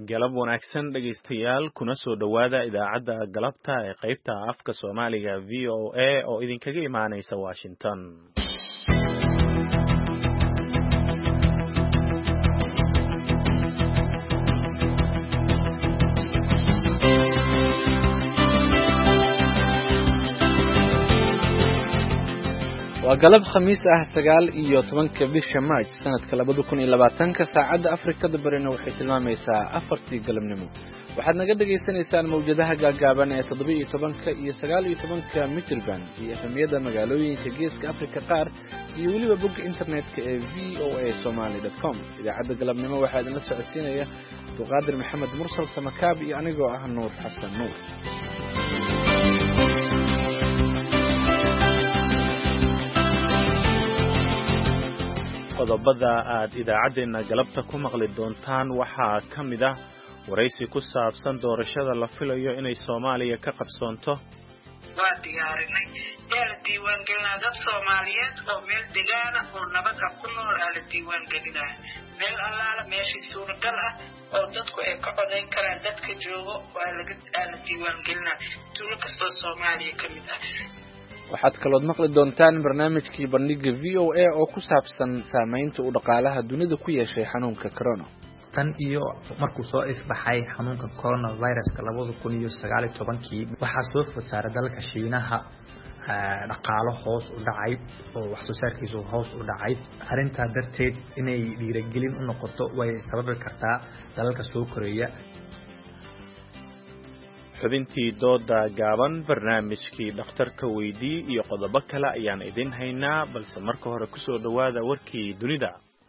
galab wanaagsan dhegaystayaal kuna soo dhowaada idaacadda galabta ee qaybta afka Soomaaliga VOA oo idinkaga imaanaysa Washington. waa galab khamiis ah 9 bisha March sanadka 2020 saacada Afrikada Barina waxay tilmaamaysaa 4 galabnimo waxaad naga dhageysanaysaan mawjadaha gaagaaban ee 17 iyo 19 mitir band iyo efemiyada magaalooyinka geeska Afrika qaar iyo waliba bogga internetka ee voasomali.com idaacadda galabnimo waxaa idin la socodsiinaya Abdulqaadir Maxamed Mursal Samakaab iyo anigoo ah Nuur Xasan Nuur. qodobada aad idaacadeena galabta ku maqli doontaan waxaa ka mid ah waraysi ku saabsan doorashada la filayo inay Soomaaliya ka qabsoonto. waa diyaarinay la diiwaangelinaa dad Soomaaliyeed oo meel degaan oo nabad ah ku nool la diiwaangelinaa meel allaala meeshii suuragal ah oo dadku ay ka codayn karaan dadka joogo waa la diiwaangelinaa tuulo kastoo Soomaaliya ka mid ah. waxaad kalood maqli doontaan barnaamijkii bandhiga VOA oo ku saabsan saameynta uu dhaqaalaha dunida ku yeeshay xanuunka corona. tan iyo markuu soo ifbaxay xanuunka coronavirus-ka 2019 waxaa soo food saaray dalka Shiinaha dhaqaalo hoos u dhacay oo wax soo saarkiisu hoos u dhacay arinta darteed inay dhiirigelin u noqoto way sababi kartaa dalalka soo koreeya. xubintii dooda gaaban barnaamijkii dhakhtarka weydii iyo qodobo kale ayaan idin haynaa balse marka hore ku soo dhowaada warkii dunida.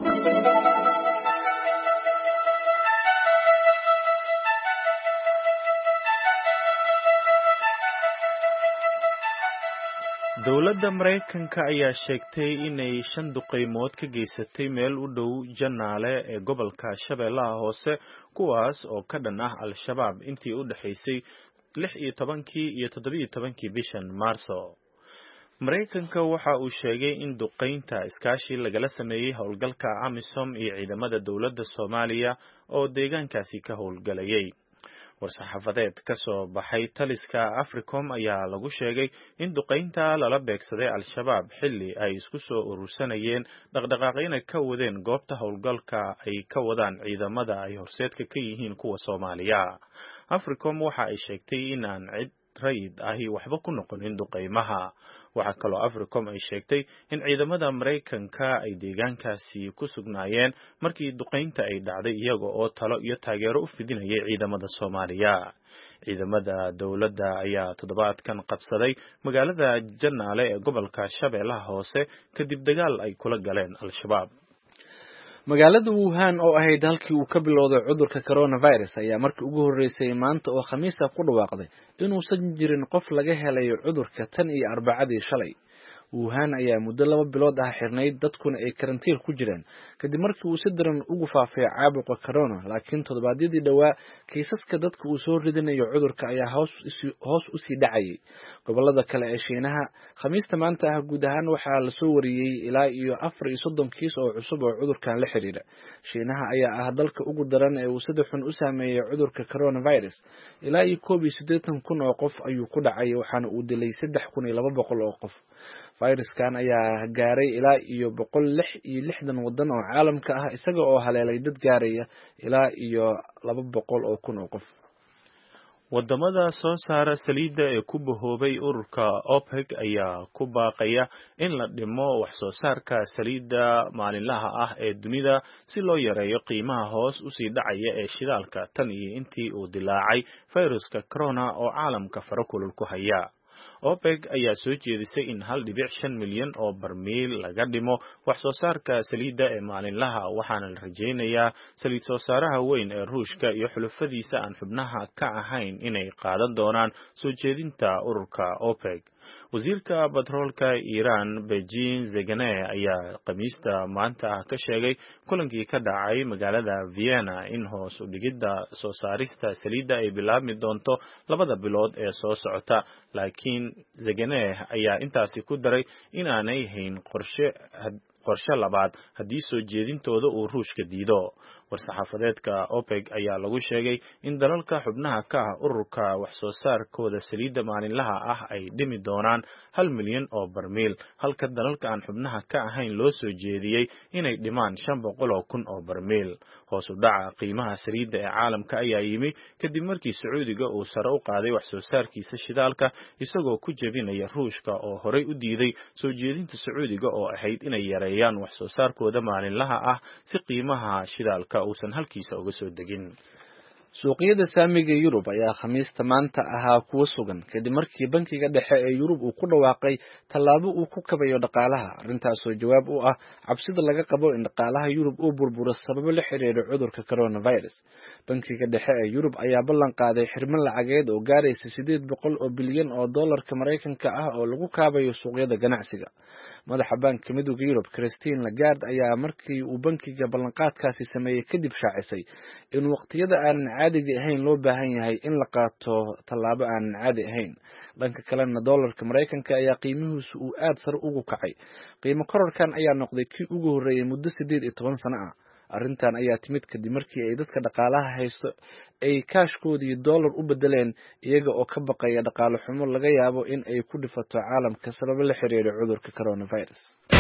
dowladda Mareykanka ayaa sheegtay inay 5 duqeymood ka geysatay meel u dhow Janaale ee gobolka Shabeellaha Hoose kuwaas oo ka dhan ah Al-Shabaab intii u dhaxaysay 16 iyo 17 bishan Maarso. Mareykanka waxa uu sheegay in duqeynta iskaashi lagala sameeyay howlgalka AMISOM iyo ciidamada dowladda Soomaaliya oo deegaankaasi ka howlgalayay. war-saxaafadeed ka soo baxay taliska Africom ayaa lagu sheegay in duqeynta lala beegsaday Al-Shabaab xilli ay isku soo urursanayeen dhaqdhaqaaqyada ka wadeen goobta howlgalka ay ka wadaan ciidamada ay horseedka ka yihiin kuwa Soomaaliya. Africom waxa ay sheegtay in aan cid rayid ahi waxba ku noqonin duqeymaha. waxaa kaloo Africom ay sheegtay in ciidamada Mareykanka ay deegaankaasi ku sugnaayeen markii duqeynta ay dhacday iyaga oo talo iyo taageero u fidinayay ciidamada Soomaaliya. ciidamada dowladda ayaa toddobaadkan qabsaday magaalada Janaale ee gobolka Shabeellaha Hoose kadib dagaal ay kula galeen Al-Shabaab. magaalada Wuhan oo ahayd halkii uu ka bilowday cudurka coronavirus ayaa markii ugu horeysay maanta oo Khamiis ah ku dhawaaqday inuusan jirin qof laga helay cudurka tan iyo Arbacadii shalay. Wuhan ayaa muddo 2 bilood ah xirnayd dadkuna ay karantiil ku jireen kadib markii uu si daran ugu faafay caabuqa corona laakiin toddobaadyadii dhawaa kiisaska dadka uu soo ridinayo cudurka ayaa hoos u sii dhacayay. gobolada kale ee Shiinaha Khamiista maanta ah guud ahaan waxaa la soo wariyay ilaa iyo 34 kiis oo cusub oo cudurkan la xiriira. Shiinaha ayaa ah dalka ugu daran ee uu sida xun u saameeyay cudurka coronavirus ilaa iyo 81,000 oo qof ayuu ku dhacay waxaana uu dilay 3,200 oo qof. fayraskan ayaa gaaray ilaa iyo 160 wadan oo caalamka ah isaga oo haleelay dad gaaraya ilaa iyo 200,000 oo qof. wadamada soo saara saliidda ee ku bahoobay ururka OPEC ayaa ku baaqaya in la dhimo wax soo saarka saliidda maalinlaha ah ee dunida si loo yareeyo qiimaha hoos u sii dhacaya ee shidaalka tan iyo intii uu dilaacay fayraska corona oo caalamka farakulul ku haya. OPEC ayaa soo jeedisay in 1.5 milyan oo barmiil laga dhimo wax soo saarka saliidda ee maalinlaha waxaana la rajaynayaa saliid soo saaraha weyn ee Ruushka iyo xulufadiisa aan xubnaha ka ahayn inay qaadan doonaan soo jeedinta ururka OPEC. wasiirka batroolka Iran Beijing Zegane ayaa Khamiista maanta ka sheegay kulankii ka dhacay magaalada Vienna in hoos u dhigidda soo saarista saliidda ay bilaabmi doonto 2 bilood ee soo socota laakiin Zegane ayaa intaasi ku daray in aanay hayn qorshe labaad haddii soo jeedintooda uu Ruushka diido. war-saxaafadeedka OPEC ayaa lagu sheegay in dalalka xubnaha ka ah ururka wax soo saarkooda saliidda maalinlaha ah ay dhimi doonaan 1 milyan oo barmiil halka dalalka aan xubnaha ka ahayn loo soo jeediyey inay dhimaan 500,000 oo barmiil. hoos u dhaca qiimaha saliidda ee caalamka ayaa yimi kadib markii Sacuudiga uu sare u qaaday wax soo saarkiisa shidaalka isagoo ku jebinaya Ruushka oo horey u diiday soo jeedinta Sacuudiga oo ahayd inay yareeyaan wax soo saarkooda maalinlaha ah si qiimaha shidaalka uusan halkiisa uga soo degin. suuqyada saamiga Yurub ayaa Khamiista maanta ahaa kuwa sugan kadib markii bankiga dhexe ee Yurub uu ku dhawaaqay tallaabo uu ku kabayo dhaqaalaha arrintaas oo jawaab u ah cabsida laga qabo in dhaqaalaha Yurub uu burburo sababo la xiriira cudurka coronavirus. bankiga dhexe ee Yurub ayaa ballan qaaday xirmo lacageed oo gaaraysa 800 oo bilyan oo dollarka Mareykanka ah oo lagu kaabayo suuqyada ganacsiga. madaxa bankiga midowga Yurub Christine Lagarde ayaa markii uu bankiga ballanqaadkaasi sameeyay kadib shaacisay in waqtiyada aan caadiga ahayn loo baahan yahay in la qaato tallaabo aan caadi ahayn. dhanka kalena dollarka Mareykanka ayaa qiimihiisu uu aad sare ugu kacay. qiimo kororkan ayaa noqday kii ugu horeeyay muddo 18 sano ah. arrintan ayaa timid kadib markii ay dadka dhaqaalaha haysto ay kaashkoodii dollar u bedeleen iyaga oo ka baqaya dhaqaale xumo laga yaabo in ay ku dhifato caalamka sabab la xiriira cudurka coronavirus.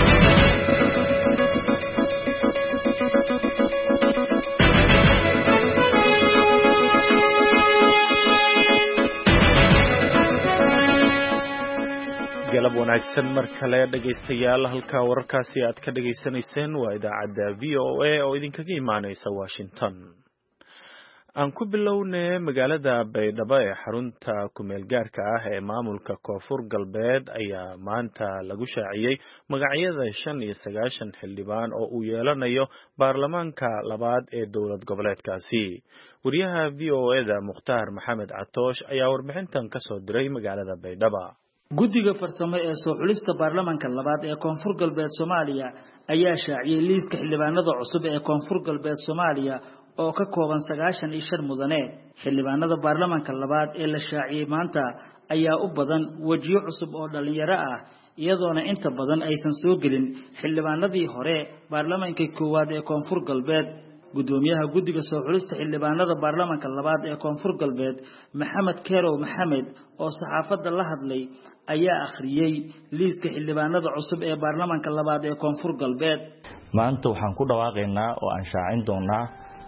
galab wanaagsan mar kale dhageystayaal halka wararkaasi aad ka dhageysanayseen waa idaacadda VOA oo idinkaga imaaneysa Washington. aan ku bilownay magaalada Baydhabo ee xarunta kumeel gaarka ah ee maamulka Koonfur Galbeed ayaa maanta lagu shaaciyay magacyada 95 xildhibaan oo uu yeelanayo baarlamaanka labaad ee dowlad goboleedkaasi. wariyaha VOA-da Mukhtaar Maxamed Catoosh ayaa warbixintan ka soo diray magaalada Baydhabo. guddiga farsamo ee soo xulista baarlamaanka labaad ee Koonfur Galbeed Soomaaliya ayaa shaaciyay liiska xildhibaanada cusub ee Koonfur Galbeed Soomaaliya oo ka kooban 95 mudane. xildhibaanada baarlamaanka labaad ee la shaaciyay maanta ayaa u badan wajiyo cusub oo dhalinyaro ah iyadoona inta badan aysan soo gelin xildhibaanadii hore baarlamaanka koowaad ee Koonfur Galbeed. gudoomiyaha guddiga soo xulista xildhibaanada baarlamaanka labaad ee Koonfur Galbeed Maxamed Kerow Maxamed oo saxaafadda la hadlay ayaa akhriyay liiska xildhibaanada cusub ee baarlamaanka labaad ee Koonfur Galbeed. maanta waxaan ku dhawaaqaynaa oo aan shaacin doonaa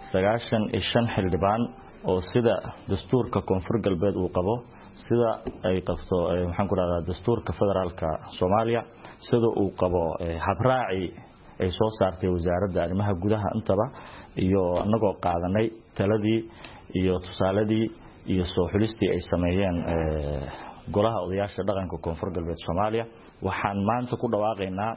95 xildhibaan oo sida dastuurka Koonfur Galbeed uu qabo sida ay qabto waxaan ku raadaa dastuurka federaalka Soomaaliya sida uu qabo habraaci ay soo saartay wasaaradda arrimaha gudaha intaba iyo anagoo qaadanay taladii iyo tusaaladii iyo soo xulistii ay sameeyeen golaha odayaasha dhaqanka Koonfur Galbeed Soomaaliya. waxaan maanta ku dhawaaqaynaa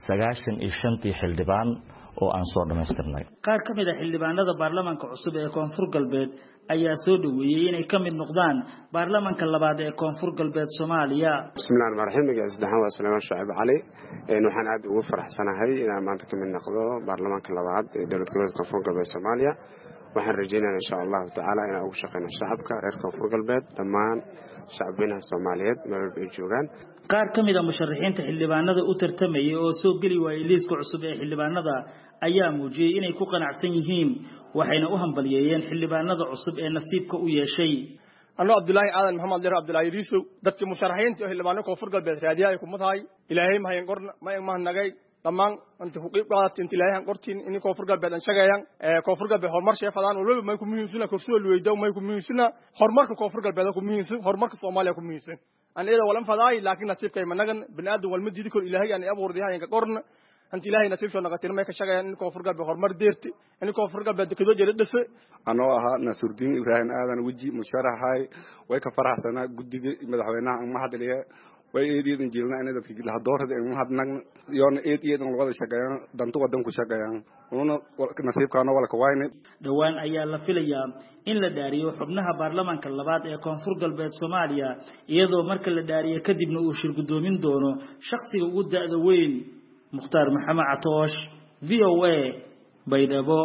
95 xildhibaan oo aan soo dhameystirnay. qaar ka mid ah xildhibaanada baarlamaanka cusub ee Koonfur Galbeed ayaa soo dhaweeyay inay ka mid noqdaan baarlamaanka labaad ee Koonfur Galbeed Soomaaliya. bismillaahir rahmaanir rahiim. saddexan waa Suleymaan Shaciib Cali. waxaan aad ugu faraxsanahay inaan maanta ka mid noqdo baarlamaanka labaad ee dowlad goboleedka Koonfur Galbeed Soomaaliya. waxaan rajaynayaa insha Allah taala inaan ugu shaqeyno shacabka reer Koonfur Galbeed dhammaan shacabweynaha Soomaaliyeed meel walba ay joogaan. qaar ka mid ah musharaxiinta xildhibaanada u tartamayay oo soo gali waayay liiska cusub ee xildhibaanada ayaa muujiyay inay ku qanacsan yihiin waxayna u hambalyeeyeen xildhibaanada cusub ee nasiibka u yeeshay. anoo Abdullaahi Aadan Maxamed Leer Abdullaahi Riisow dadkii musharaxiinta xildhibaanada Koonfur Galbeed raadiyaha ay ku madahay Ilaahay ma hayn qorna ma nagay dhammaan inta ku qeyb qaadatay inta Ilaahay aan qortiin in Koonfur Galbeed aan shaqeeyaan Koonfur Galbeed horumar sheefadaan oo ma ku muhiimsana kursiga luweydo ma ku muhiimsana horumarka Koonfur Galbeed ku muhiimsan horumarka Soomaaliya ku muhiimsan aan iyada walan fadaay laakiin nasiibkay ma nagan binaadam wal madidi kor Ilaahay aan abuurdiyahay ka qorna anti Ilaahay nasiibsoo naqatin ma ka shaqeeyaan in Koonfur Galbeed horumar deerti in Koonfur Galbeed dekedo jeedadase anoo ahaa Nasruddin Ibrahim Aadan waji musharaxay way ka faraxsanaa guddiga madaxweynaha ma hadliye way eediyeen jeelna in dadkii la doorada in hadnag yoon eediyeen wada shaqeeyaan dantu wadan ku shaqeeyaan una nasiibkaana wala ka waayne. dhawaan ayaa la filayaa in la dhaariyo xubnaha baarlamaanka labaad ee Koonfur Galbeed Soomaaliya iyadoo marka la dhaariyo kadibna uu shir gudoomin doono shakhsiga ugu da'da weyn. Mukhtaar Maxamed Catoosh VOA Baydhabo.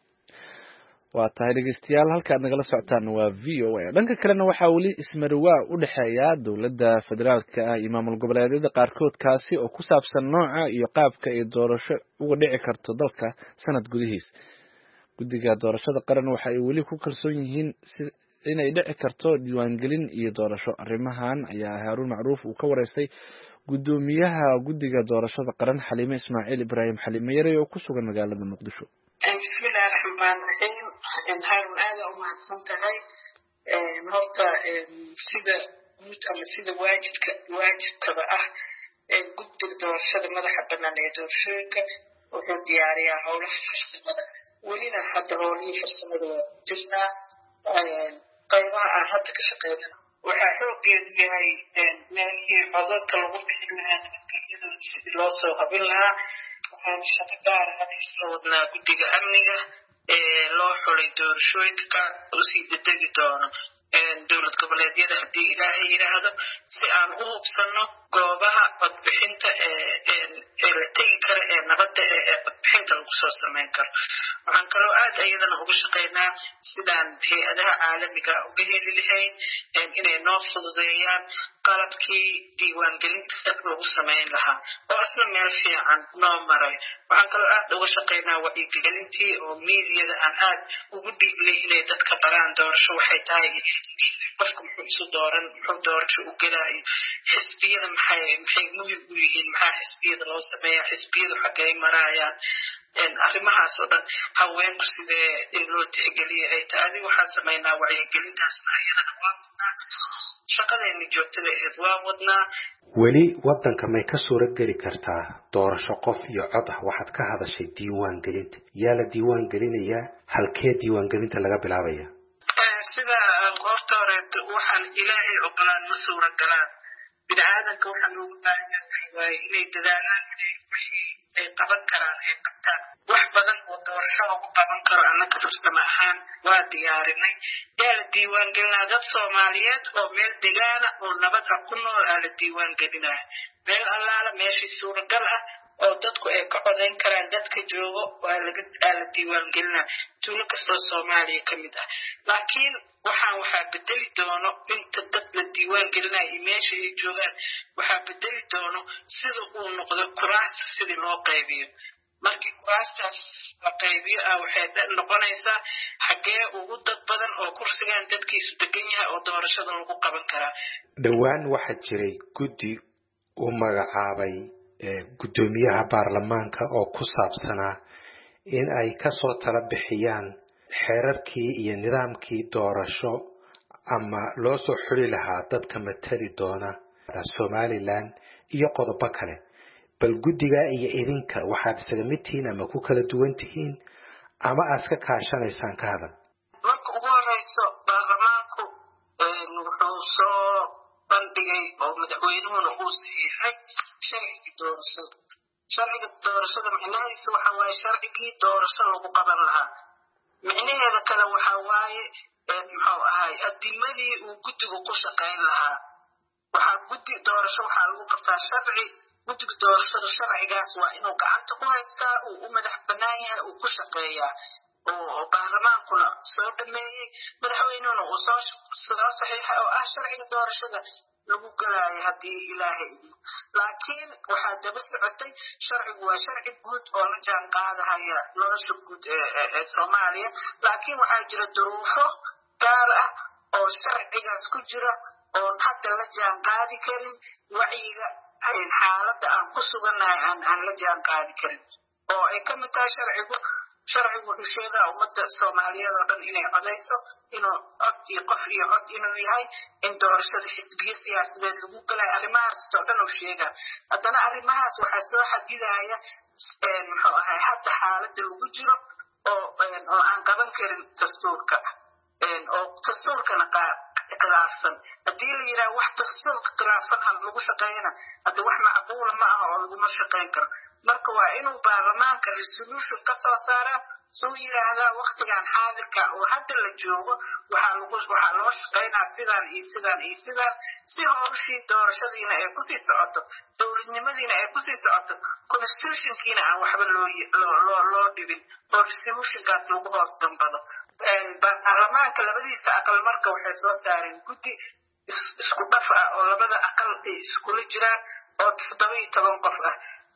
waa tahay dhegeystayaal halka aad nagala socotaan waa VOA. dhanka kalena waxaa weli ismarwaa u dhexeeya dowladda federaalka ah iyo maamul goboleedyada qaarkood kaasi oo ku saabsan nooca iyo qaabka ay doorasho uga dhici karto dalka sanad gudihiis. guddiga doorashada qaran waxa ay weli ku kalsoon yihiin inay dhici karto diiwaangelin iyo doorasho. Arrimahan ayaa Haaruun Macruuf uu ka wareystay gudoomiyaha guddiga doorashada qaran Xaliime Ismaaciil Ibraahim Xaliime Yare oo ku sugan magaalada Muqdisho. Bismillaahi Raxmaani Raxiim. Haaruun aad u mahadsantahay. Horta sida guud ama sida waajibkaba ah guddiga doorashada madaxa bannaan ee doorashooyinka wuxuu diyaariyaa howlaha farsamada. welina hadda howlihii farsamada waa ku jirnaa. qaybaha aan hadda ka shaqeynana waxaa xoogeedu yahay meelihii codadka lagu bixin lahaa nabadgelyadooda sidii loo soo habin lahaa. waxaan shaqo gaara hadda isla wadnaa guddiga amniga loo xulay doorashooyinka usii dedegi doono dowlad goboleedyada haddii ilaahay yidhaahdo si aan u hubsano goobaha codbixinta ee la tegi kara ee nabadda ee codbixinta lagu soo samayn karo. waxaan kaloo aad iyadana uga shaqeynaa sidaan hay-adaha caalamiga uga heli lahayn inay noo fududeeyaan qalabkii diiwaangelinta lagu samayn lahaa oo asla meel fiican noo maray. waxaan kaloo aad uga shaqeynaa wacyigelintii oo miidiyada aan aad ugu dhiiblay inay dadka baraan doorasho waxay tahay, qofka muxuu isu dooran, muxuu doorasho u gelaayo, xisbiyada maxay muhim u yihiin, maxaa xisbiyada loo sameeyaa, xisbiyadu xaggay maraayaan. arrimahaas oo dhan haweenku sidee in loo tixgeliya ay tahay. adiga waxaan samaynaa wacyigelintaasna iyadana waa wadnaa. shaqadeeni joogtada ahayd waa wadnaa. weli wadanka may ka suura geli kartaa doorasho qof iyo cod ah? waxaad ka hadashay diiwaangelinta. yaa la diiwaan gelinayaa? halkee diiwaangelinta laga bilaabaya? sida goorta horeed waxaan ilaahay ogolaan ma suura galaan. bini aadanka waxaa loogu baahan yahay waaye inay dadaalaan wixii ay qaban karaan ay qabtaan. wax badan oo doorasho lagu qaban karo annaka farsamo ahaan waa diyaarinay. yaa la diiwaan gelinaa dad Soomaaliyeed oo meel degaana oo nabad ah ku nool aa la diiwaan gelinaa. meel allaala meeshii suuragal ah oo dadku ay ka codayn karaan dadka joogo aa la diiwaan gelinaa tuulo kastoo Soomaaliya ka mid ah. laakiin waxaa bedeli doono inta dad la diiwaan gelinaa iyo meesha ay joogaan waxaa bedeli doono sida uu noqdo kuraasta sidii loo qaybiyo. markii kuraastaas la qaybiyo waxay noqonaysaa xaggee ugu dad badan oo kursigan dadkiisu degan yahay oo doorashada lagu qaban karaa. dhowaan waxaa jiray guddi uu magacaabay gudoomiyaha baarlamaanka oo ku saabsanaa in ay kasoo tala bixiyaan xeerarkii iyo nidaamkii doorasho ama loo soo xuli lahaa dadka matali doona Somaliland iyo qodobo kale. bal guddiga iyo idinka waxaad isaga mid tihiin ama ku kala duwan tihiin ama aad iska kaashanaysaan ka hadal? marka ugu horeyso baarlamaanku wuxuu soo bandhigay oo madaxweynuhuna uu saxiixay sharcigii doorashada. sharciga doorashada micnaheedu waxa waaye sharcigii doorasho lagu qaban lahaa. micnaheeda kale waxa waaye muxuu ahay adimadii uu guddigu ku shaqayn lahaa. guddi doorasho waxaa lagu qabtaa sharci. guddiga doorashada sharcigaas waa inuu gacanta ku haystaa, uu u madax bannaan yahay, uu ku shaqeeyaa oo baarlamaankuna soo dhameeyey, madaxweynuhuna uu soo saxiixay oo ah sharciga doorashada lagu galaayo haddii ilaahay idmo. laakiin waxaa daba socotay sharcigu waa sharci guud oo la jaan qaadahaya nolosha guud ee Soomaaliya. laakiin waxaa jira duruufo gaar ah oo sharcigaas ku jira oon hadda la jaan qaadi karin wacyiga xaaladda aan ku sugannahay aan la jaan qaadi karin oo ay ka mid tahay sharcigu wuxuu sheegaa ummadda Soomaaliyeed oo dhan inay codayso, inuu cod iyo qof iyo cod inuu yahay, in doorashada xisbiyo siyaasadeed lagu galayo. arrimahaas oo dhan uu sheegaa. haddana arrimahaas waxaa soo xadidaya muxuu ahay hadda xaaladda lagu jiro oo aan qaban karin dastuurka oo dastuurkana khilaafsan. haddii la yidhaha wax dastuurka khilaafsan ha lagu shaqeeyana hadda wax macquula ma aha oo laguma shaqeyn karo. marka waa inuu baarlamaanka resolution ka soo saaraa suu yidhaahdaa waktigan xaadirka oo hadda la joogo waxaa loo shaqeynaa sidaan iyo sidaan iyo sidaan si howshii doorashadiina ay kusii socoto, dowladnimadiina ay kusii socoto, constitutionkiina aan waxba loo dhibin oo resolutionkaas lagu hoos dambado. baarlamaanka labadiisa aqal marka waxay soo saareen guddi isku dhaf ah oo labada aqal ay iskula jiraan oo 17 qof ah.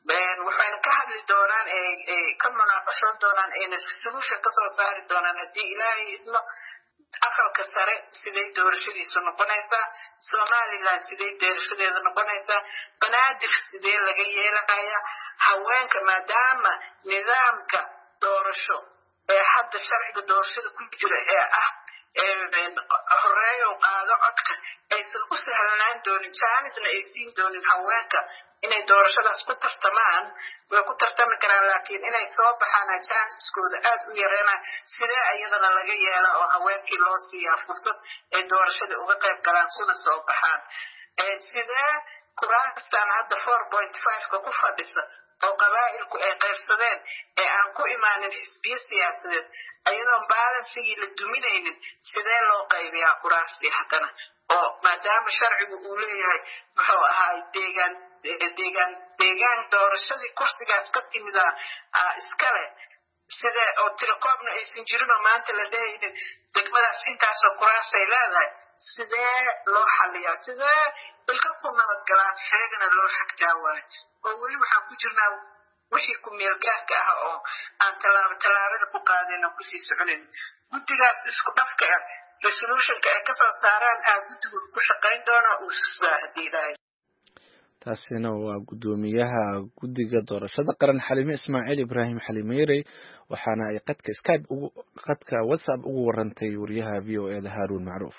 waxayna ka hadli doonaan ka munaaqashoon doonaan ayna solution kasoo saari doonaan haddii ilaahay idmo aqalka sare siday doorashadiisu noqonaysaa somaliland siday doorashadeeda noqonaysaa banaadir sidee laga yeelaya haweenka maadaama nidaamka doorasho ee hadda sharciga doorashada ku jira ee ah horeeyo qaado codka aysan u sahlanaan doonin jaanisna ay siin doonin haweenka inay doorashadaas ku tartamaan way ku tartami karaan laakiin inay soo baxaan jaaniskooda aad u yareena sidee iyadana laga yeela oo haweenkii loo siiyaa fursad ay doorashada uga qayb galaan kuna soo baxaan sidee kuraastan hadda 4.5 ku fadhisa oo qabaa'ilku ay qaybsadeen ee aan ku imaanin xisbiyo siyaasadeed ayadoon baalansigii la duminaynin sidee loo qaybiyaa kuraastii haddana oo maadaama sharcigu uu leeyahay muxuu ahaa deegaan doorashadii kursigaas ka timida iskale sidee oo telekoobna aysan jirinoo maanta la dhehaynin degmadaas intaasoo kuraasay leedahay sidee loo xaliyaa sidee ilka ku nabadgalaan xeegana loo xagtaa waayo oo weli waxaan ku jirnaa wixii ku meelgaarka ah oo aan tallaabada ku qaadeen oo kusii soconayn guddigaas isku dhafka ah resolutionka ay kasoo saaraan guddigu ku shaqayn doona uu haddii ilaahay taasina waa guddoomiyaha guddiga doorashada qaran xalime ismaaciil ibraahim xalimeyrey waxaana ay qadka whatsapp ugu warantay wariyaha v o eda haaruun macruuf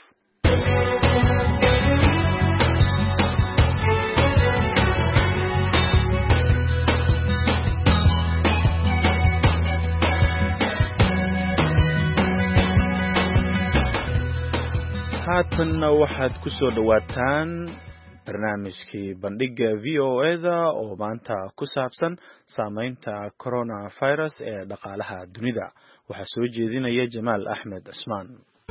haatanna waxaad ku soo dhawaataan barnaamijkii bandhiga v o eda oo maanta ku saabsan saameynta coronavirus ee dhaqaalaha dunida waxaa soo jeedinaya jamaal axmed cismaan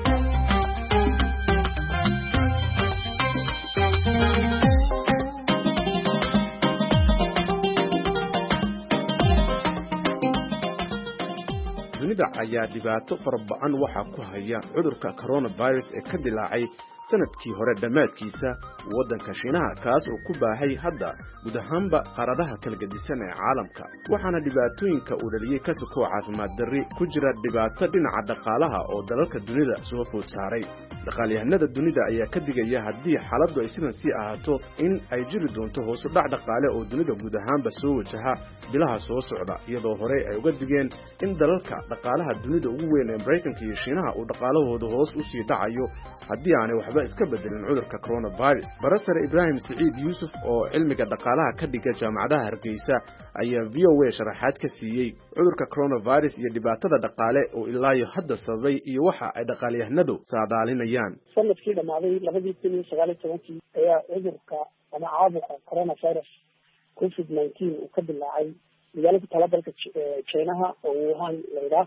dunida ayaa dhibaato farabacan waxaa ku haya cudurka coronavirus ee ka dilaacay sanadkii hore dhammaadkiisa waddanka shiinaha kaas oo ku baahay hadda guud ahaanba qaaradaha kala gedisan ee caalamka waxaana dhibaatooyinka uu dhaliyey ka sokoo caafimaad darri ku jira dhibaato dhinaca dhaqaalaha oo dalalka dunida soo food saaray dhaqaalyahanada dunida ayaa ka digaya haddii xaaladdu ay sidan sii ahaato in ay jiri doonto hoosu dhac dhaqaale oo dunida guud ahaanba soo wajaha bilaha soo socda iyadoo horey ay uga digeen in dalalka dhaqaalaha dunida ugu weyn ee maraykanka iyo shiinaha uu dhaqaalahooda hoos u sii dhacayo haddii aanay waxba iska bedelin cudurka coronavirus barasare ibraahim siciid yuusuf oo cilmiga dhaqaalaha ka dhiga jaamacadaha hargeysa ayaa v o a sharaxaad ka siiyey cudurka coronavirus iyo dhibaatada dhaqaale oo ilaayo hadda sababay iyo waxa ay dhaqaalyahanadu saadaalinayaan sanadkii dhammaaday 2019 ayaa cudurka ama caabuqa coronavirus covid-19 uu ka dilaacay magaalada tala dalka Chinaha oo Wuhan layidhaah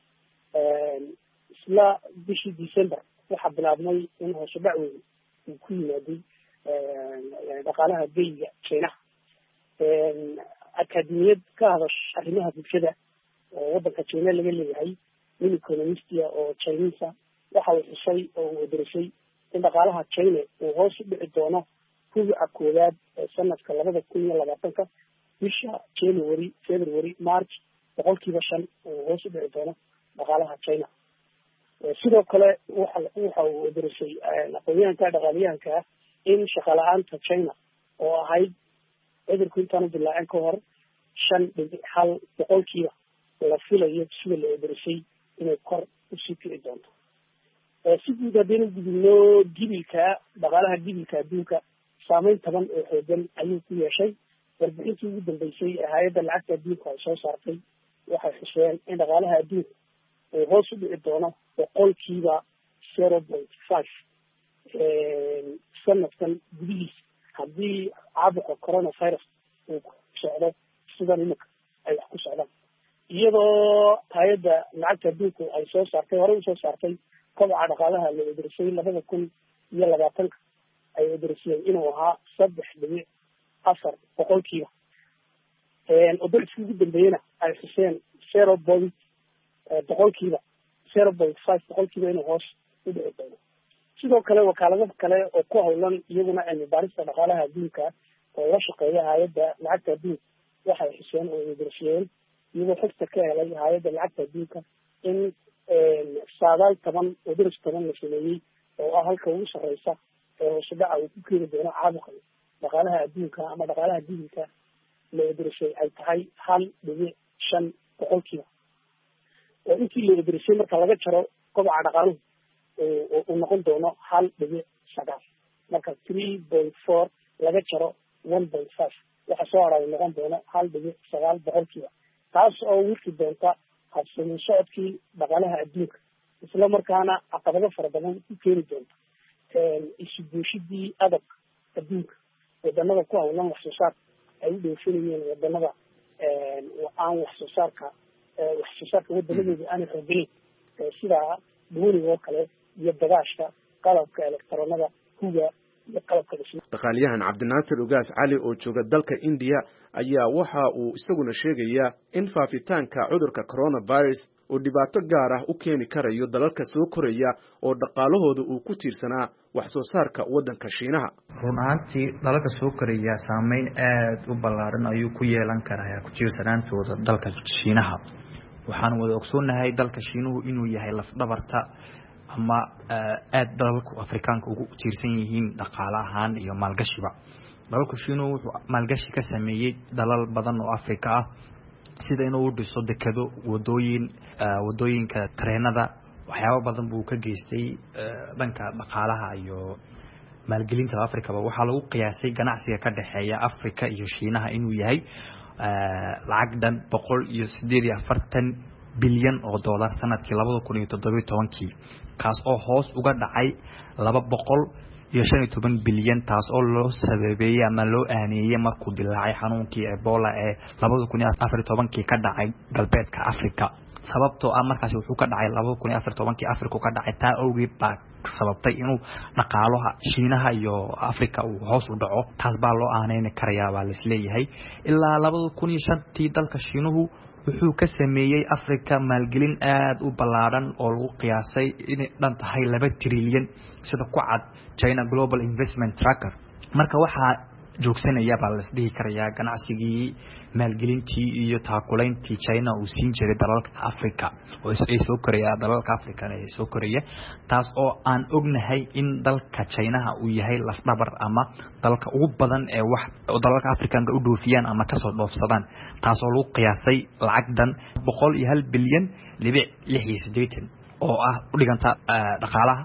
isla bishii December waxaa bilaabmay in hoos u dhac weyn uu ku yimaaday dhaqaalaha beyga Chinaha akademiyad ka hadasha arrimaha bulshada oo waddanka China laga leeyahay nin economistia oo Chinese waxa uu xusay oo uu darisay in dhaqaalaha China uu hoos u dhici doono kuwa koowaad sanadka 2020 bisha January, February, March 5% uu hoos u dhici doono dhaqaalaha China sidoo kale waxa uu darisay aqoonyahanka dhaqaaliyahanka in shaqo la'aanta China oo ahayd cudurku intaan dilaacin ka hor 5.1% la filayo sida loo darisay inay kor u sii kici doonto si guud haddaynu gudubno gibilka dhaqaalaha gibilka adduunka saameyn taban oo xoogan ayuu ku yeeshay warbixintii ugu dambeysay ee hay'adda lacagta adduunka ay soo saartay waxay xuseen in dhaqaalaha adduunka uu hoos u dhici doono 0.5% sanadkan gudihiisa haddii caabuqa coronavirus uu ku socdo sidan imika ay wax ku socdaan iyadoo hay'adda lacagta adduunka ay soo saartay horey usoo saartay kobaca dhaqaalaha la odarisay 2020 ay odariseen inuu ahaa 3.4%. Odarkii ugu dambeeyana ay xuseen 0.5% inuu hoos u dhici doono sidoo kale wakaalado kale oo ku howlan iyaguna cilmi baarista dhaqaalaha adduunka oo la shaqeeya hay'adda lacagta adduunka waxay xuseen oo darashiyeen iyagoo xogta ka helay hay'adda lacagta adduunka in saadaal toban oo daris toban la sameeyey oo ah halka ugu sarreysa ee hoos u dhaca uu ku keeni doono caabuqa dhaqaalaha adduunka ama dhaqaalaha diinka la darashay ay tahay 1.5 boqolkiiba oo intii la darashay marka laga jaro kobaca dhaqaaluhu uu noqon doono 1.9 marka 3.4 laga jaro 1.5 waxa soo haray noqon doono 1.9 boqolkiiba taas oo wixii doonta habsami socodkii dhaqaalaha adduunka isla markaana caqabado fara badan ku keeni doonta isu buushidii adag adduunka wadannada ku hawlan wax soo saar ay u dhoofinayeen wadannada aan wax soo saarka waddanadooda aanay xooganayn sida buuniga oo kale iyo bagaashka qalabka elektaroonada huga iyo qalabka dhismaha. dhaqaaliyahan cabdinaasir ugaas cali oo jooga dalka India ayaa waxa uu isaguna sheegayaa in faafitaanka cudurka coronavirus uu dhibaato gaar ah u keeni karayo dalalka soo koraya oo dhaqaalahooda uu ku tiirsanaa wax soo saarka waddanka Shiinaha. run ahaantii dalalka soo koraya saameyn aad u ballaaran ayuu ku yeelan karaa ku tiirsanaantooda dalka Shiinaha. waxaan wada ogsoonahay dalka Shiinuhu inuu yahay laf dhabarta ama aad dalalku Afrikaanka ugu tiirsan yihiin dhaqaale ahaan iyo maalgashiba. dalalka Shiinuhu wuxuu maalgashi ka sameeyay dalal badan oo Afrika ah sida inuu dhiso dekado wadooyinka tareenada waxyaabo badan buu ka geystay dhanka dhaqaalaha iyo maalgelinta Afrika. waxaa lagu qiyaasay ganacsiga ka dhaxeeya Afrika iyo Shiinaha inuu yahay lacag dhan 148 bilyan oo dollar sanadkii 2017 kaas oo hoos uga dhacay 215 bilyan taas oo loo sababeeyay ama loo aaneeyay markuu dilaacay xanuunkii Ebola ee 2014 ka dhacay galbeedka Afrika. sababtoo ah markaas wuxuu ka dhacay 2014 Afrika ka dhacay taa awgeed baa sababtay inuu dhaqaalaha Shiinaha iyo Afrika uu hoos u dhaco. taas baa loo aaneyn karayaa baa la isleeyahay. ilaa 2005 dalka Shiinuhu wuxuu ka sameeyay Afrika maalgelin aad u ballaaran oo lagu qiyaasay inay dhan tahay 2 trilyan sida ku cad China Global Investment Tracker. marka waxaa joogsanaya baa la isdhihi karayaa ganacsigii maalgelintii iyo taakulayntii China uu siin jiray dalalka Afrika oo ay soo koraya dalalka Afrika ay soo koraya taas oo aan ognahay in dalka China uu yahay laf dhabar ama dalka ugu badan ee wax dalalka Afrikaanka u dhoofiyaan ama ka soo dhoofsadaan taas oo lagu qiyaasay lacag dhan 101 bilyan 6 oo ah u dhiganta dhaqaalaha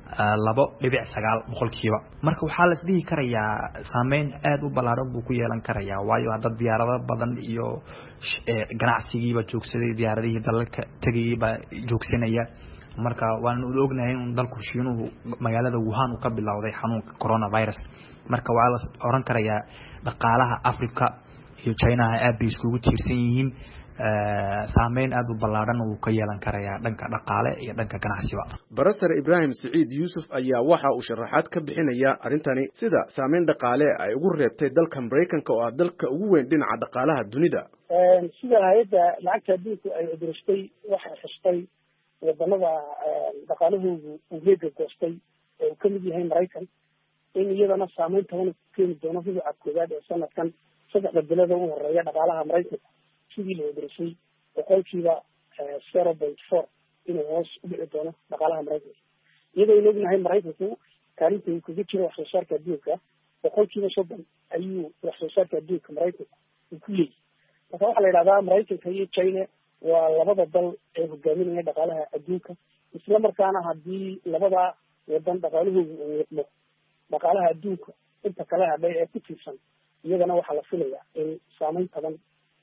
2.9 boqolkiiba. marka waxaa la isdhihi karayaa saameyn aad u ballaaran buu ku yeelan karayaa waayo dad diyaarado badan iyo ganacsigiiba joogsaday diyaaradihii dalalka tagayba joogsanaya. marka waan u ognahay in dalku Shiinuhu magaalada Wuhan uu ka bilowday xanuunka coronavirus. marka waa la oran karayaa dhaqaalaha Afrika iyo China aad bay iskugu tiirsan yihiin saameyn aad u ballaaran uu ka yeelan karayaa dhanka dhaqaale iyo dhanka ganacsiga. Barasar Ibrahim Saciid Yusuf ayaa waxa uu sharaxaad ka bixinaya arintani sida saameyn dhaqaale ay ugu reebtay dalka Mareykanka oo ah dalka ugu weyn dhinaca dhaqaalaha dunida. sida hay'adda lacagta adduunka ay udiristay waxay xustay wadannada dhaqaalahoodu uu heega goostay oo ka mid yahay Mareykan in iyadana saameyn toban ku keeni doono rubuca koowaad ee sanadkan 3 bilood ugu horeeya dhaqaalaha Mareykanka sidii loo dirisay boqolkiiba 0.4 inuu hoos u dhici doono dhaqaalaha Mareykanka. iyadoo ay ognahay Mareykanku kaalinta uu kaga jiro wax soo saarka adduunka boqolkiiba 30 ayuu wax soo saarka adduunka Mareykanka ku leeyahay. marka waxaa la yidhahdaa Mareykanka iyo China waa labada dal ee hogaaminaya dhaqaalaha adduunka isla markaana haddii labada wadan dhaqaalahoodu uu wiiqmo dhaqaalaha adduunka inta kale hadhay ee ku tiirsan iyadana waxaa la filayaa in saameyn taban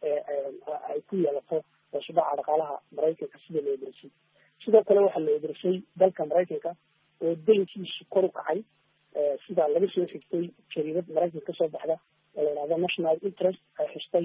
ay ku yeelato hoos u dhaca dhaqaalaha Mareykanka sida loo dirisay. sidoo kale waxaa loo dirisay dalka Mareykanka oo deynkiisu kor u kacay sida laga soo xigtay jariirad Mareykanka ka soo baxda oo la yidhahdo national interest ay xustay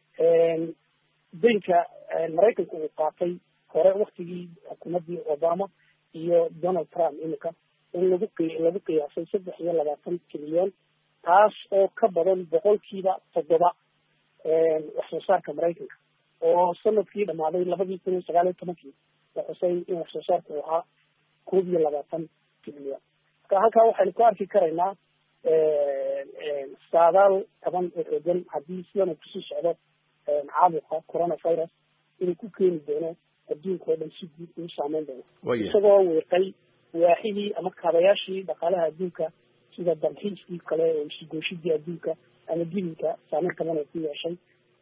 deynka Mareykanka uu qaatay hore waqtigii xukuumaddii Obama iyo Donald Trump imika in lagu qiyaasay 23 trilyan taas oo ka badan boqolkiiba 7 wax soo saarka Mareykanka oo sanadkii dhamaaday 2019 waxay in wax soo saarku ahaa 21 trilyan. halkaa waxaynu ku arki karaynaa saadaal taban oo xoogan haddii sidan uu kusii socdo caabuqa coronavirus inuu ku keeni doono adduunka oo dhan si guud uu saameyn doono isagoo weeqay waaxidii ama kaabayaashii dhaqaalaha adduunka sida dalxiiskii kale oo isugooshidii adduunka ama gilinka saameyn taban oo ku yeeshay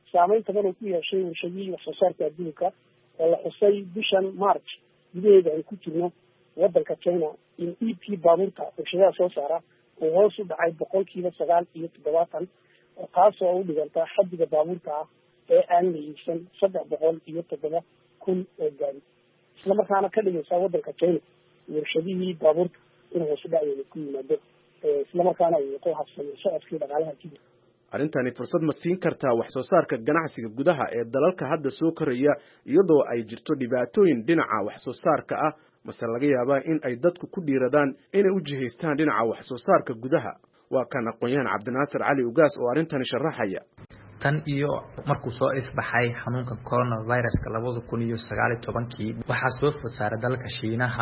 warshadihii wax soo saarka adduunka oo la xusay bishan march gudaheeda ay ku jirno wadanka China in EP baabuurta warshadaha soo saara oo hoos u dhacay 9.7% taasoo u dhiganta xaddiga baabuurta ah ee aan leeysan 307,000 oo gaari isla markaana ka dhigaysa wadanka China warshadihii baabuurta in hoos u dhacay ku yimaado isla markaana ay ku habsan socodkii dhaqaalaha jidka arrintani fursad ma siin kartaa wax soo saarka ganacsiga gudaha ee dalalka hadda soo koraya iyadoo ay jirto dhibaatooyin dhinaca wax soo saarka ah mase laga yaabaa in ay dadku ku dhiiradaan inay u jihaystaan dhinaca wax soo saarka gudaha waa kan aqoon-yahan Cabdinaasir Cali Ugaas oo arrintani sharaxaya tan iyo markuu soo ifbaxay xanuunka coronavirus-ka 2019 waxaa soo food saaray dalka Shiinaha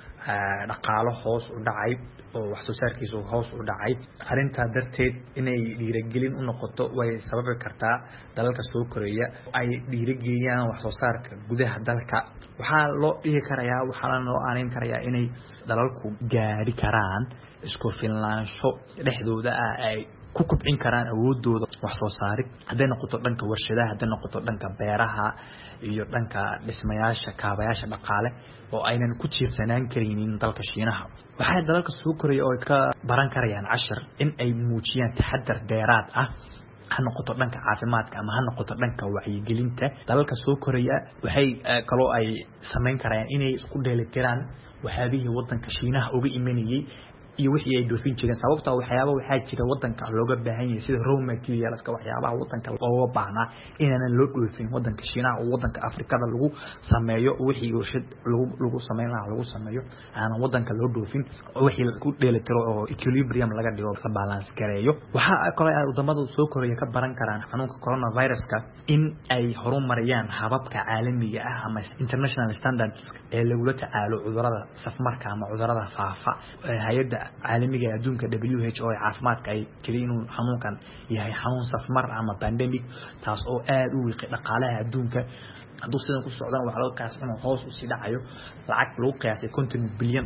dhaqaalo hoos u dhacay oo wax soo saarkiisu hoos u dhacay arinta darteed inay dhiirigelin u noqoto way sababi kartaa dalalka soo koreeya ay dhiirigeliyaan wax soo saarka gudaha dalka waxaa loo dhigi karayaa waxaa loo aaneyn karayaa inay dalalku gaari karaan isku filnaansho dhexdooda ay ku kubcin karaan awoodooda wax soo saarid haday noqoto dhanka warshadaha haday noqoto dhanka beeraha iyo dhanka dhismayaasha kaabayaasha dhaqaale oo aynan ku jiirsanaan karinin dalka Shiinaha waxay dalalka soo koreeya oo ka baran karayaan 10 in ay muujiyaan taxaddar dheeraad ah ha noqoto dhanka caafimaadka ama ha noqoto dhanka wacyigelinta dalalka soo koreeya waxay kaloo ay sameyn karayaan inay isku dheelitiraan waxaabihii wadanka Shiinaha uga imanayay iyo wixii ay doofin jireen sababta waxaa jira wadanka looga baahan yahay sida raw materials ka waxyaabaha wadanka looga baahnaa inaan loo dhoofin wadanka Shiinaha oo wadanka Afrikada lagu sameeyo wixii warshad lagu sameyn lahaa lagu sameeyo aan wadanka loo dhoofin wixii ku dheelitiro oo equilibrium laga dhigo la balance gareeyo waxa kale ay wadamada soo koreeya ka baran karaan xanuunka coronavirus-ka in ay horumariyaan hababka caalamiga ah ama international standards ee lagu tacaalo cudurrada safmarka ama cudurrada faafa hay'adda caalamiga adduunka WHO ee caafimaadka ay jireen inuu xanuunkan yahay xanuun safmar ama pandemic taas oo aad u wiiqay dhaqaalaha adduunka hadduu sidan ku socdaan waxa laga qiyaasay inuu hoos u sii dhacayo lacag lagu qiyaasay $50 bilyan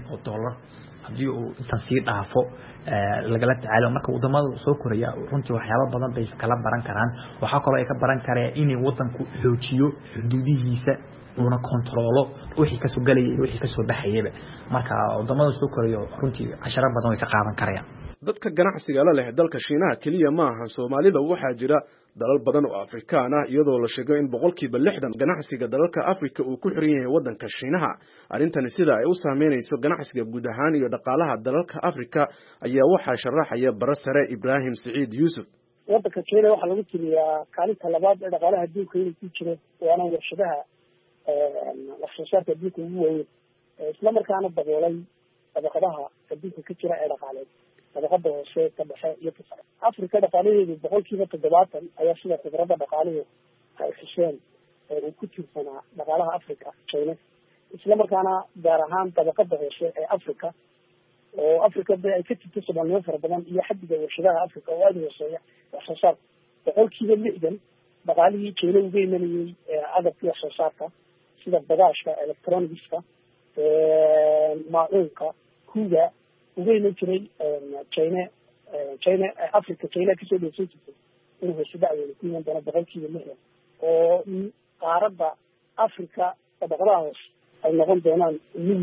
haddii uu intan sii dhaafo lagala tacaalo marka wadamada soo koreeya runtii waxyaabo badan bay kala baran karaan waxa kale ay ka baran karaan in wadanku xoojiyo xuduudihiisa una kontrolo wixii ka soo galay wixii ka soo baxayba marka wadamada soo koreeya runtii 10 badan way ka qaadan karayaan dadka ganacsiga la leh dalka Shiinaha kaliya ma aha Soomaalida waxaa jira dalal badan oo Afrikaan ah iyadoo la sheego in 60% ganacsiga dalalka Afrika uu ku xiran yahay wadanka Shiinaha arintani sida ay u saameynayso ganacsiga guud ahaan iyo dhaqaalaha dalalka Afrika ayaa waxa sharaxaya Barasare Ibrahim Saciid Yusuf wadanka Shiinaha waxa lagu tiriyaa kaalinta labaad ee dhaqaalaha adduunka inuu ku jiro waana warshadaha wax soo saarka adduunka ugu weyn isla markaana daboolay dabaqadaha adduunka ka jira ee dhaqaaleed dabaqada hoose ka dhexe iyo ka sare Afrika dhaqaalaheedu 7% ayaa sida khibradda dhaqaaluhu ay xisheen oo ku tirsanaa dhaqaalaha Afrika China isla markaana gaar ahaan dabaqada hoose ee Afrika oo Afrika ay ka tirsan Soomaaliya fara badan iyo xaddiga warshadaha Afrika oo aad u hooseeya wax soo saar 60% dhaqaalihii China uga imanayay agabka wax soo saarka sida bagaashka electronicska maacuunka kuga uga iman jiray China Africa China kasoo dheesay jirtay inuu hoos u dhacayo ku iman doono 6% oo qaaradda Afrika dabaqadaha hoose ay noqon doonaan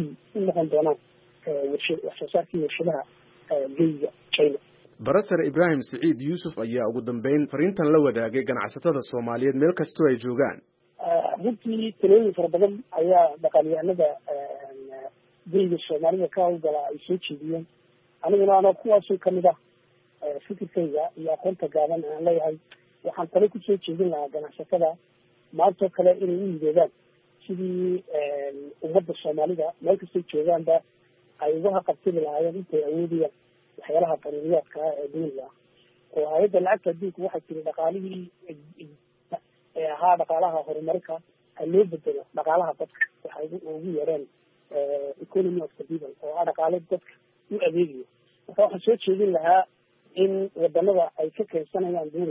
wax soo saarkii warshadaha geyga China Barasare Ibrahim Saciid Yusuf ayaa ugu dambeyn fariintan la wadaagay ganacsatada Soomaaliyeed meel kastoo ay joogaan runtii talooyin fara badan ayaa dhaqaaliyahanada geyga Soomaalida ka hawlgala ay soo jeediyeen aniguna ana kuwaasoo kamid ah fikirkayga iyo aqoonta gaaban aan leeyahay waxaan talo ku soo jeedin lahaa ganacsatada maanta kale inay u yimaadaan sidii ummadda Soomaalida meel kastoo joogaanba ay uga qabtay lahaayeen intay awoodiyaan waxyaalaha daruuriyaadka ee dawladda oo hay'adda lacagta adduunka waxay tiri dhaqaalihii ahaa dhaqaalaha horumarka loo bedelo dhaqaalaha dadka waxay ugu yeereen economy of the people oo ah dhaqaale dadka u adeegayo marka waxaan soo jeedin lahaa in wadamada ay ka keensanayaan dawladda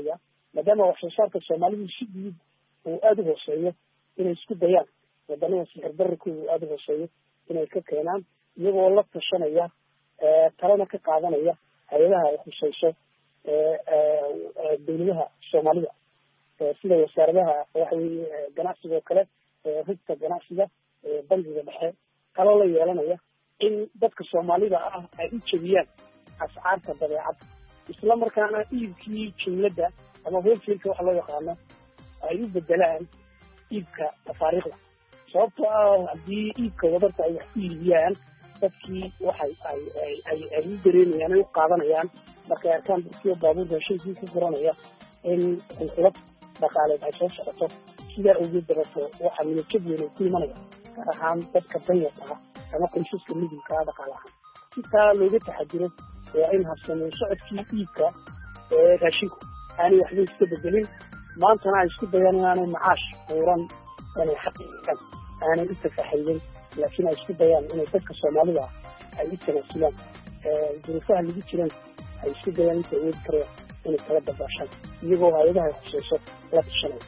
maadaama wax soo saarka soomaalidu si guud uu aada u hooseeyo inay isku dayaan waddanada sixir bararkooda uu aada u hooseeyo inay ka keenaan iyagoo la tashanaya talana ka qaadanaya hay-adaha ay khusayso dawladaha soomaalida sida wasaaradaha waxaweye ganacsiga oo kale rugta ganacsiga bangiga dhexe kaloo la yeelanaya in dadka soomaalida ah ay u jebiyaan ascaarta badeecadda isla markaana iibkii jumladda ama wholesale-ka waxa loo yaqaano ay u bedelaan iibka tafaariikhda sababtoo ah haddii iibka wadarta ay wax ku iibiyaan dadkii waxay ay u dareemayaan ay u qaadanayaan markay arkaan dadkiioo baabuurka heshiiskii ku furanaya in xulxulad dhaqaaleed ay soo socoto sidaa awgeed dabato waxaa niyadjab weyn ay ku imanaya gaar ahaan dadka danyarta ah ama qoysaska midilka ah dhaqaale ahaan si taa looga taxadiro waa in habsameyn socodkii iibka raashinku aanay waxba iska bedelin maantana ay isku dayaan inaanay macaash buuran inay xaqiiqan aanay u tafaxaynin laakiin ay isku dayaan inay dadka soomaalida ay u tanaasulaan duruufaha lagu jiran ay isku dayaan inta awoodi karayaan inay kala dabaashaan iyagoo hay-adaha ay khuseyso la tashanaya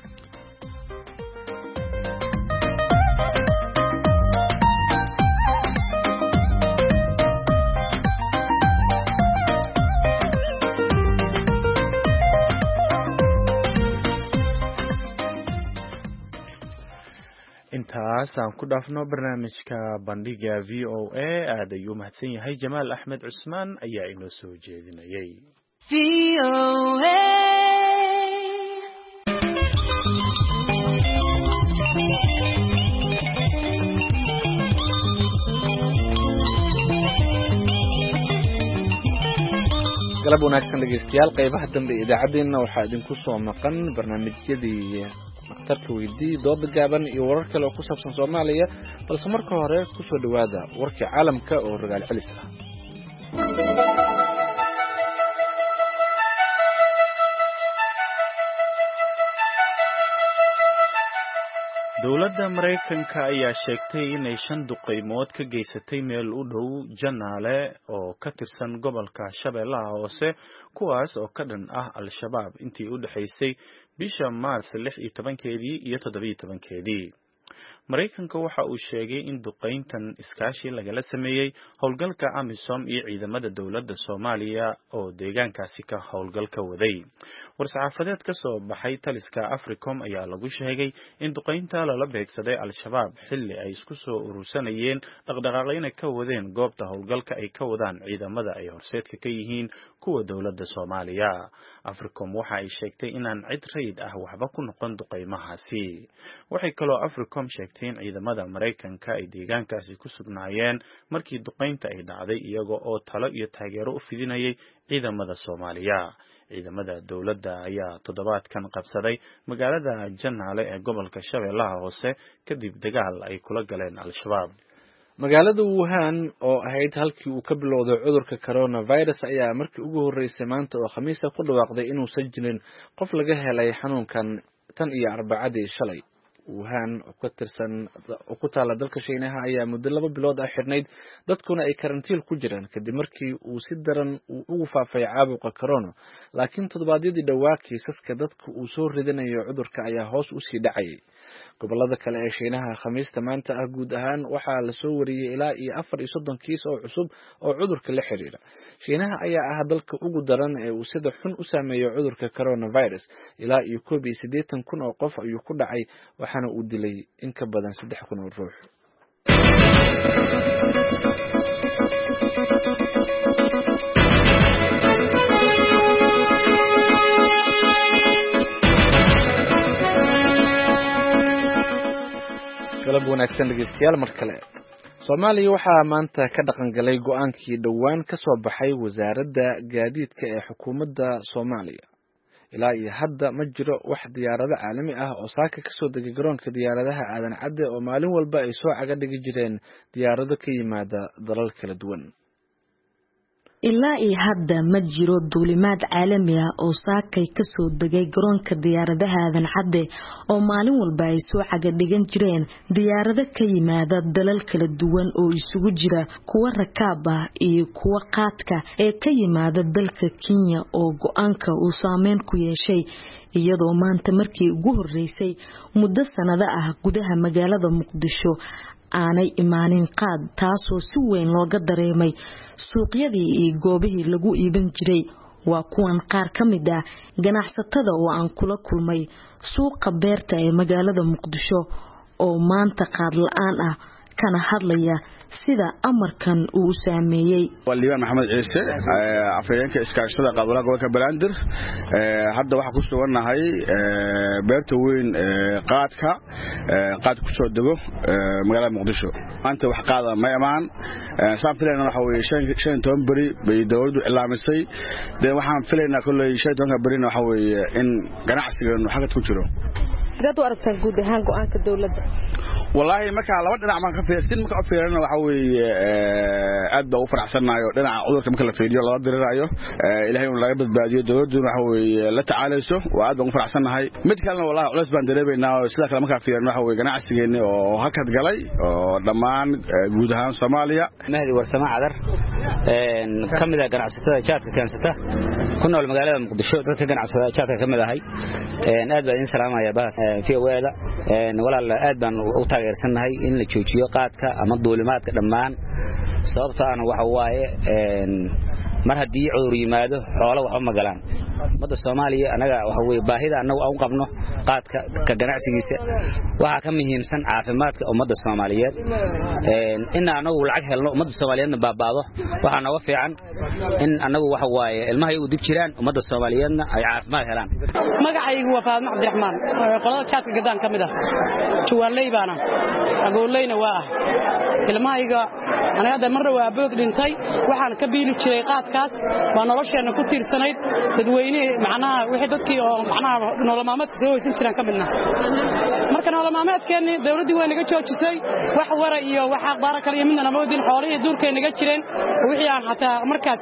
intaas aan ku dhaafno barnaamijka bandhiga v o a aad ayuu mahadsan yahay jamaal axmed cusmaan ayaa inoo soo jeedinayay galab wanaagsan dhegeystayaal qaybaha dambe idaacaddeena waxaa idinku soo maqan barnaamijyadii dhakhtarka weydii dooda gaaban iyo warar kale oo ku saabsan Soomaaliya balse marka hore ku soo dhawaada warkii caalamka oo ragaal celis ah dowladda Mareykanka ayaa sheegtay inay 5 duqeymood ka geysatay meel u dhow Janaale oo ka tirsan gobolka Shabeellaha Hoose kuwaas oo ka dhan ah Al-Shabaab intii u dhaxaysay bisha Maars 16keedii iyo 17keedii Mareykanka waxa uu sheegay in duqeyntan iskaashi lagala sameeyay howlgalka AMISOM iyo ciidamada dowladda Soomaaliya oo deegaankaasi ka howlgalka waday war-saxaafadeed ka soo baxay taliska Africom ayaa lagu sheegay in duqeynta lala beegsaday Al-Shabaab xilli ay isku soo urursanayeen dhaqdhaqaaqyada ka wadeen goobta howlgalka ay ka wadaan ciidamada ay horseedka ka yihiin kuwa dowladda Soomaaliya Africom waxa ay sheegtay inaan cid rayd ah waxba ku noqon duqeymahaasi waxay kaloo Africom sheegtay in ciidamada Mareykanka ay deegaankaasi ku sugnaayeen markii duqeynta ay dhacday iyaga oo talo iyo taageero u fidinayay ciidamada Soomaaliya ciidamada dowladda ayaa toddobaadkan qabsaday magaalada Janaale ee gobolka Shabeellaha Hoose kadib dagaal ay kula galeen Al-Shabaab magaalada Wuhan oo ahayd halkii uu ka bilowday cudurka coronavirus ayaa markii ugu horeysay maanta oo Khamiis ku dhawaaqday inuu jirin qof laga helay xanuunkan tan iyo Arbacadii shalay Wuhan oo ku taala dalka Shiinaha ayaa muddo 2 bilood ah xirnayd dadkuna ay karantiil ku jiraan kadib markii uu si daran ugu faafay caabuqa corona laakiin toddobaadyadii dhawaa kiisaska dadka uu soo ridanayo cudurka ayaa hoos u sii dhacay gobolada kale ee Shiinaha Khamiista maanta ah guud ahaan waxaa la soo wariyay ilaa iyo 34 kiis oo cusub oo cudurka la xiriira Shiinaha ayaa ah dalka ugu daran ee uu sida xun u saameeyo cudurka coronavirus ilaa iyo 81,000 oo qof ayuu ku dhacay waxaana uu dilay in ka badan 3,000 oo ruux galab wanaagsan dhegeystayaal mar kale Soomaaliya waxaa maanta ka dhaqan galay go'aankii dhawaan ka soo baxay wasaaradda gaadiidka ee xukuumadda Soomaaliya ilaa iyo hadda ma jiro wax diyaarado caalami ah oo saaka ka soo degay garoonka diyaaradaha aadan cadde oo maalin walba ay soo caga dhigi jireen diyaarado ka yimaada dalal kala duwan ilaa iyo hadda ma jiro duulimaad caalami ah oo saakay ka soo degay garoonka diyaaradaha Aadan Cadde oo maalin walba ay soo caga dhigan jireen diyaarado ka yimaada dalal kala duwan oo isugu jira kuwa rakaab ah iyo kuwa qaadka ee ka yimaada dalka Kenya oo go'aanka uu saameyn ku yeeshay iyadoo maanta markii ugu horeysay muddo sanado ah gudaha magaalada Muqdisho aanay imaanin qaad taasoo si weyn looga dareemay suuqyadii iyo goobihii lagu iibin jiray waa kuwan qaar ka mid ah ganacsatada oo aan kula kulmay suuqa beerta ee magaalada Muqdisho oo maanta qaad la'aan ah kana hadlaya sida amarkan uu saameeyay waliban maxamed ciise afayeenka iskaashada qaadwalaha gobolka Banaadir hadda waxa ku suganahay beerta weyn qaad ku soo dego magaalada Muqdisho maanta wax qaada ma imaan saafilana waxa weeye 15 bari bay dawladdu ilaamisay waxaan filaynaa kulay 15 barina waxa weeye in ganacsigan xagad ku jiro sidoo aragtaa guud ahaan go'aanka dawladda wallahi marka laba dhinac ma ka fiirsin marka u fiirana waxa weeye aad baa u faraxsanayo dhinaca cudurka marka la fiiriyo laba dirirayo ilaahay uu laga badbaadiyo dawladdu waxa weeye la tacaalayso waa aad baan u faraxsanahay mid kalena wallahi culays baan dareebaynaa sida kale marka fiirana waxa weeye ganacsigeena oo hakad galay oo dhamaan guud ahaan Soomaaliya mahdi warsama cadar kamida ganacsatada jaadka kansata ku nool magaalada Muqdisho dadka ganacsatada jaadka kamid ahay aad baan salaamaya baas في ولا ولا أدبان وتغيرسناهي إن الجوجيو قادك أما الدولمات كدمان sababta aan waxa waaye mar hadii cudur yimaado xoolo wax ma galaan umada Soomaaliya anaga waxa way baahida anagu aan qabno qaadka ka ganacsigiisa waxa ka muhiimsan caafimaadka umada Soomaaliyeed in anagu lacag helno umada Soomaaliyeedna baabaado waxa naga fiican in anagu waxa waaye ilmaha ay u dib jiraan umada Soomaaliyeedna ay caafimaad helaan magacaygu waa Faadma Cabdiraxmaan qolada chatka gadaan kamid ah juwaalay baana agoolayna waa ilmahayga anaga marna waa boog dhintay waxaan ka biili jiray qaadkaas waa nolosheena ku tiirsanayd dadweyne macnaha wixii dadkii oo macnaha nolol maalmeedka soo weysan jiraan ka midna marka nolol maalmeedkeena dawladdu way naga joojisay wax wara iyo wax aqbaar kale iyo midna namoodin xoolaha duurkay naga jireen wixii aan hataa markaas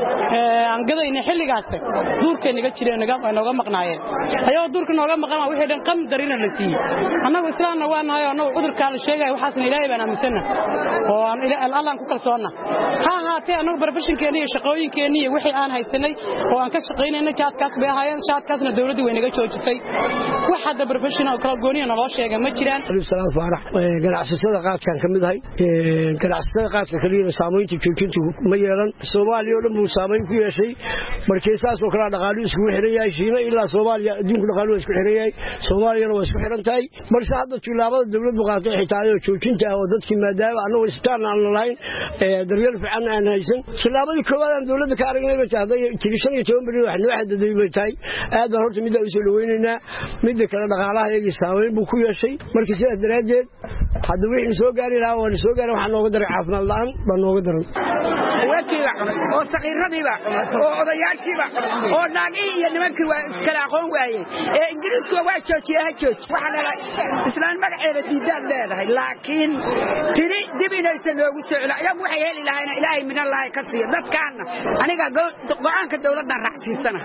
aan gadayna xilligaas duurkay naga jireen naga maqnaayeen ayoo duurka nooga maqan wixii dhan qam darina la siiyay annagu islaamna waa nahay oo cudurka la sheegay waxaasna ilaahay baan aaminsanna oo aan Allah ku kalsoona ha haatee anagu professionkeena iyo shaqooyinkeena iyo wixii aan haysanay oo aan ka shaqeynayna jaadkaas bay ahaayeen jaadkaasna dawladdu way naga joojisay wax hadda professional kala gooniina loo sheegay ma jiraan salaad faarax ganacsatada qaadkan kamid ahay ganacsatada qaadka kaliya saameynta joojintu ma yeelan Soomaaliya oo dhan buu saameyn ku yeeshay markii saas oo kala dhaqaale isku xirayay Shiina ilaa Soomaaliya adduunka dhaqaale isku xirayay Soomaaliyana waa isku xirantahay balse hadda tilaabada dawladdu qaatay xitaa joojinta oo dadkii maadaama anagu istaan aan lahayn daryeel fiican aan haysan tilaabada koowaad aan dawladda ka aragnay ba tahay 15 bari wax noo xadday bay tahay aad baan horta mid u soo dhaweynayna mid kale dhaqaalaha ay saameyn buu ku yeeshay markii sida daraadeed hadda wixii soo gaari lahaa oo soo gaari waxa nooga daray caafimaad la'aan baan nooga daray wakiiba oo saqiiradiiba oo odayaashiiba oo naagii iyo nimankii waa iskala aqoon waayeen ee ingiriisku waa joojiyay waxa la islaan magaceeda diidaan leedahay laakiin tiri dib inaysan loogu soo celin ayagu waxay heli lahayn ilaahay min Allah ka siiyo dadkaana aniga go'aanka dawladda raacsiisana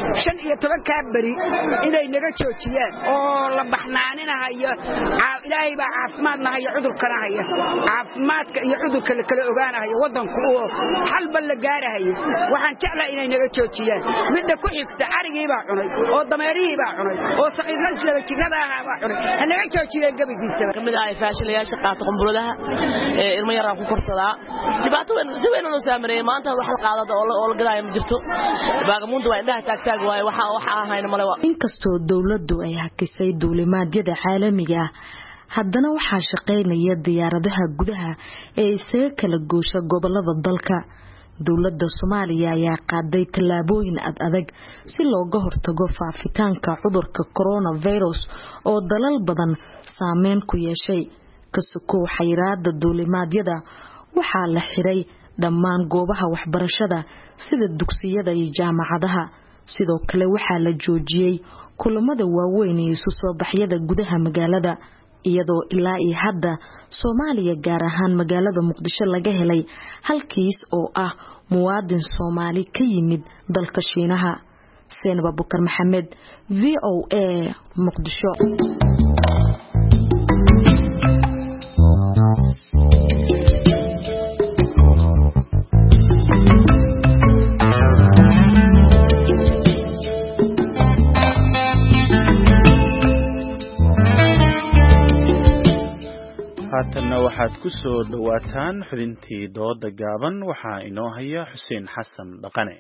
15 ka bari inay naga joojiyaan oo la baxnaaninayo ilaahay baa caafimaadna hayo cudurkana hayo caafimaadka iyo cudurka la kala ogaanayo wadanku oo hal bal la gaarayo waxaan jeclaa inay naga joojiyaan midda ku xigta arigii baa cunay oo dameerihii baa cunay oo saqiirada laba jigada ah baa cunay naga joojiyeen gabigiisa kamid ah faashilayaasha qaata qumburadaha ilmo yar aan ku korsadaa dhibaato weyn si weyn loo saameeyay maanta wax la qaadada oo la gadaay ma jirto baagamuunta waa indhaha taagtaag waay waxa ahayna male waa inkastoo dawladdu ay hakisay duulimaadyada caalamiga haddana waxaa shaqeynaya diyaaradaha gudaha ee isaga kala goosha gobolada dalka dawladda Soomaaliya ayaa qaaday tallaabooyin adag si looga hortago faafitaanka cudurka coronavirus oo dalal badan saameyn ku yeeshay kasoo xayiraada duulimaadyada waxaa la xiray dhammaan goobaha waxbarashada sida dugsiyada iyo jaamacadaha sidoo kale waxaa la joojiyay kulamada waaweyn ee isu soo baxyada gudaha magaalada iyadoo ilaa iyo hadda Soomaaliya gaar ahaan magaalada Muqdisho laga helay halkiis oo ah muwaadin Soomaali ka yimid dalka Shiinaha. Seenaba Bukar Maxamed, VOA Muqdisho. haatanna waxaad ku soo dhawaataan xubintii dooda gaaban waxaa inoo haya Xuseen Xasan Dhaqane.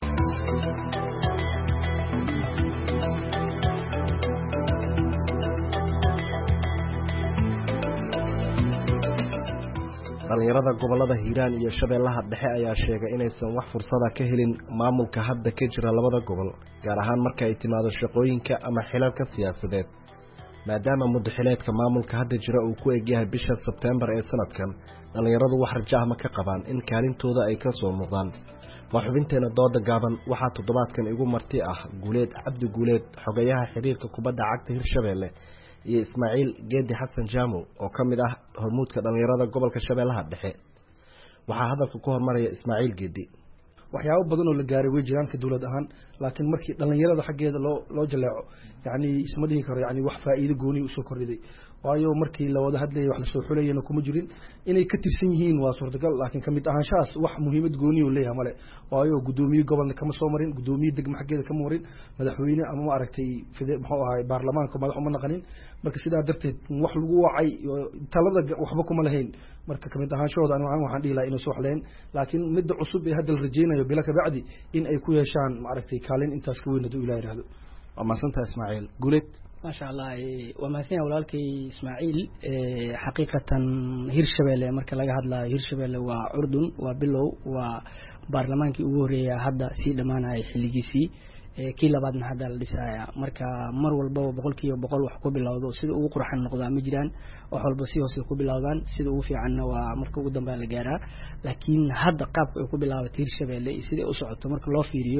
dhalinyarada gobolada Hiiraan iyo Shabeellaha Dhexe ayaa sheegay inaysan wax fursada ka helin maamulka hadda ka jira labada gobol gaar ahaan marka ay timaado shaqooyinka ama xilalka siyaasadeed maadaama muddaxileedka maamulka hadda jira uu ku egyahay bisha Sebtembar ee sanadkan dhalinyaradu wax rajo ah ma ka qabaan in kaalintooda ay ka soo muuqdaan. waa xubinteena dooda gaaban waxaa toddobaadkan igu marti ah Guuleed Cabdi Guuleed xogayaha xiriirka kubadda cagta Hirshabeelle iyo Ismaaciil Geedi Xasan Jaamo oo kamid ah hormuudka dhalinyarada gobolka Shabeellaha Dhexe. waxaa hadalka ku hormaraya Ismaaciil Geedi. waxyaabo badan oo la gaaray way jiraan ka dawlad ahaan laakiin markii dhalinyarada xageeda loo jaleeco yani isma dhihi karo yani wax faa'iido gooni u soo kordhiday waayo markii la wada hadlayay wax la soo xulayna kuma jirin inay ka tirsan yihiin waa suurtagal laakiin kamid ahaanshaas wax muhiimad gooni u leeyahay male waayo gudoomiye gobolka kama soo marin gudoomiye degmo xageeda kama marin madaxweyne ama ma aragtay muxuu ahay baarlamaanka madax uma naqanin marka sidaa darteed wax lagu wacay talada waxba kuma lahayn marka kamid ahaanshooda waxaan dhihi lahaa inuu soo xleen laakiin midda cusub ee hadda la rajeynayo bila ka bacdi in ay ku yeeshaan ma aragtay kaalin intaas ka weyn haduu Ilaahay raahdo. waa maasanta Ismaaciil Guuleed. ما شاء الله وماسين أولادك إسماعيل حقيقة هيرشبيلة مركز لقى هذا هيرشبيلة وأردن وبلو وبرلمان كي أوري هذا سيد معنا حلقيسي كلا بعدنا هذا الرسالة مركز مرو البو بقول كي بقول وحكوا بالله سيد أوقر حن نقضى مجران وحول بسيه وسيقوا بالله سيد أوفي عنا ومركز قدام بالجارة لكن هذا قاب يقول بالله هيرشبيلة سيد أسعد مركز الله فيريو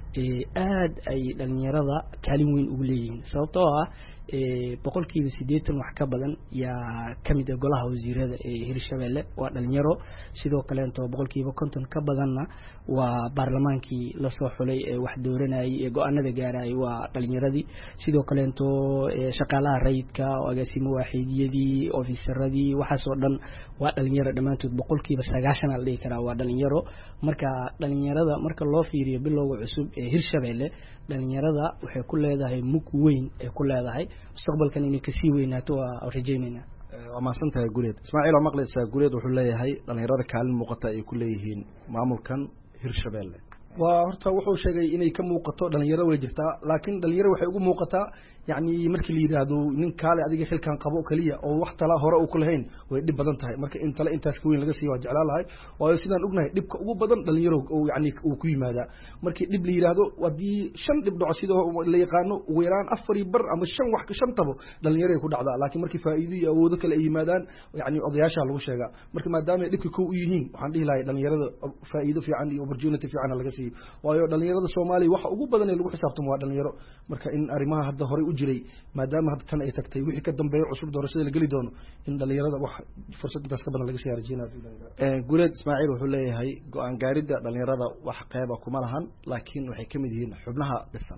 aad ay dhalinyarada kaalin weyn ugu leeyihiin sababtoo ah boqolkiiba 80 wax ka badan yaa kamid ah golaha wasiirada ee Hirshabeelle waa dhalinyaro sidoo kale inta boqolkiiba 50 ka badanna waa baarlamaankii la soo xulay ee wax dooranayay ee go'aanada gaaray waa dhalinyaradii sidoo kale inta shaqaalaha rayidka agaasimo waaxidiyadii ofiisaradii waxaas oo dhan waa dhalinyaro dhamaantood boqolkiiba 90 la dhigi karaa waa dhalinyaro marka dhalinyarada marka loo fiiriyo bilowga cusub Hirshabeelle dhalinyarada waxay ku leedahay mug weyn ee ku leedahay mustaqbalkan inay ka sii weynaato waa rajaynayna. waa maasanta Guuleed. Ismaaciil oo maqlaysa Guuleed wuxuu leeyahay dhalinyarada kaalin muuqata ay ku leeyihiin maamulkan Hirshabeelle. waa horta wuxuu sheegay inay ka muuqato dhalinyaro way jirtaa laakiin dhalinyaro waxay ugu muuqataa yani markii la yiraahdo nin kaale adiga xilkan qabo kaliya oo wax tala hore uu ku lahayn way dib badan tahay marka in tala intaas ka weyn laga sii waa jeclaalahay waayo sidaan ognahay dibka ugu badan dhalinyaro oo yani uu ku yimaada markii dib la yiraahdo wadii 5 dhib dhaco sidoo la yaqaano ugu yaraan 4 bar ama 5 wax ka 5 tabo dhalinyaro ay ku dhacdaa laakiin markii faa'iido iyo awood kale ay yimaadaan yani odayaasha lagu sheegaa marka maadaama dibka ku u yihiin waxaan dhihi lahaa dhalinyarada faa'iido fiican iyo opportunity fiican laga sii waayo dhalinyarada Soomaaliya waxa ugu badan ee lagu xisaabtamo waa dhalinyaro marka in arimaha hadda hore u jiray maadaama hadda tan ay tagtay wixii ka dambeeyo cusub doorashada la gali doono in dhalinyarada wax fursadaas ka badan laga sii rajeynayo. Guuleed Ismaaciil wuxuu leeyahay go'aan gaaridda dhalinyarada wax qayb ah kuma lahan laakiin waxay kamid yihiin xubnaha dhisan.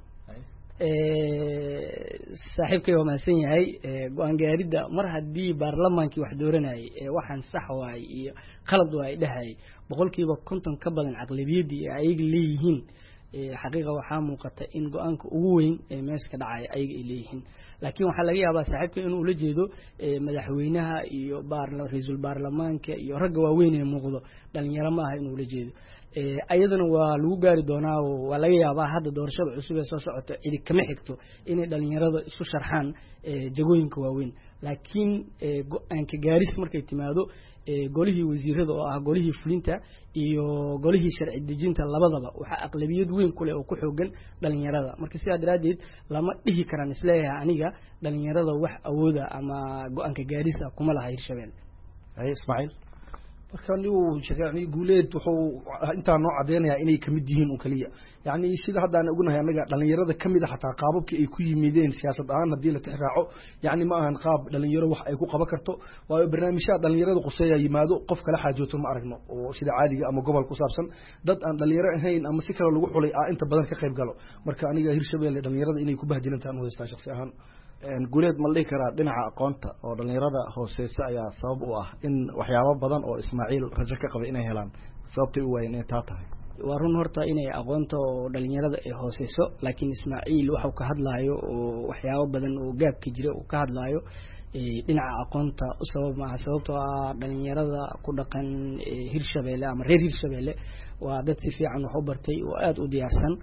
saaxiibkay waa maasan yahay go'aan gaaridda mar haddii baarlamaankii wax dooranayay waxaan sax waay iyo qalad waay dhahay boqolkiiba 50 ka badan aqlabiyadii ay leeyihiin xaqiiqa waxaa muuqata in go'aanka ugu weyn ee meesha ka dhacay ay leeyihiin laakiin waxa laga yaabaa saaxiibka inuu la jeedo madaxweynaha iyo ra'iisul baarlamaanka iyo ragga waaweyn ee muuqdo dhalinyaro ma aha inuu la jeedo ayadana waa lagu gaari doonaa oo waa laga yaabaa hadda doorashada cusub ee soo socota cid kama xigto inay dhalinyarada isu sharxaan jagooyinka waaweyn laakiin go'aanka gaaris markay timaado golihii wasiirada oo ah golihii fulinta iyo golihii sharci dejinta labadaba waxa aqlabiyad weyn ku leh oo ku xoogan dhalinyarada marka sidaa daraadeed lama dhihi karaan isleeyahay aniga dhalinyarada wax awooda ama go'aanka gaarisa kuma laha Hirshabeelle. Ismaaciil marka yani guuleed wuxuu intaa noo cadeynayaa inay kamid yihiin un kaliya yani sida hadda aan ognahay anaga dhalinyarada kamid a xataa qaababkii ay ku yimideen siyaasad ahaan haddii la tixraaco yani ma ahan qaab dhalinyaro wax ay ku qaban karto waayo barnaamijyada dhalinyarada quseeya yimaado qof kala xaajooto ma aragno oo sida caadiga ama gobol ku saabsan dad aan dhalinyaro ahayn ama si kale lagu xulay inta badan ka qayb galo marka aniga Hirshabelle dhalinyarada inay ku bahdilantaan u haystaan shakhsi ahaan guuleed ma dhihi karaa dhinaca aqoonta oo dhalinyarada hooseysa ayaa sabab u ah in waxyaabo badan oo Ismaaciil rajo ka qaba inay helaan sababtay u waayeen inay taa tahay waa run horta inay aqoonta oo dhalinyarada ay hooseyso laakiin Ismaaciil wuxuu ka hadlaayo oo waxyaabo badan oo gaabka jira uu ka hadlaayo dhinaca aqoonta u sabab ma sababtoo ah dhalinyarada ku dhaqan Hirshabelle ama reer Hirshabelle waa dad si fiican wax u bartay oo aad u diyaarsan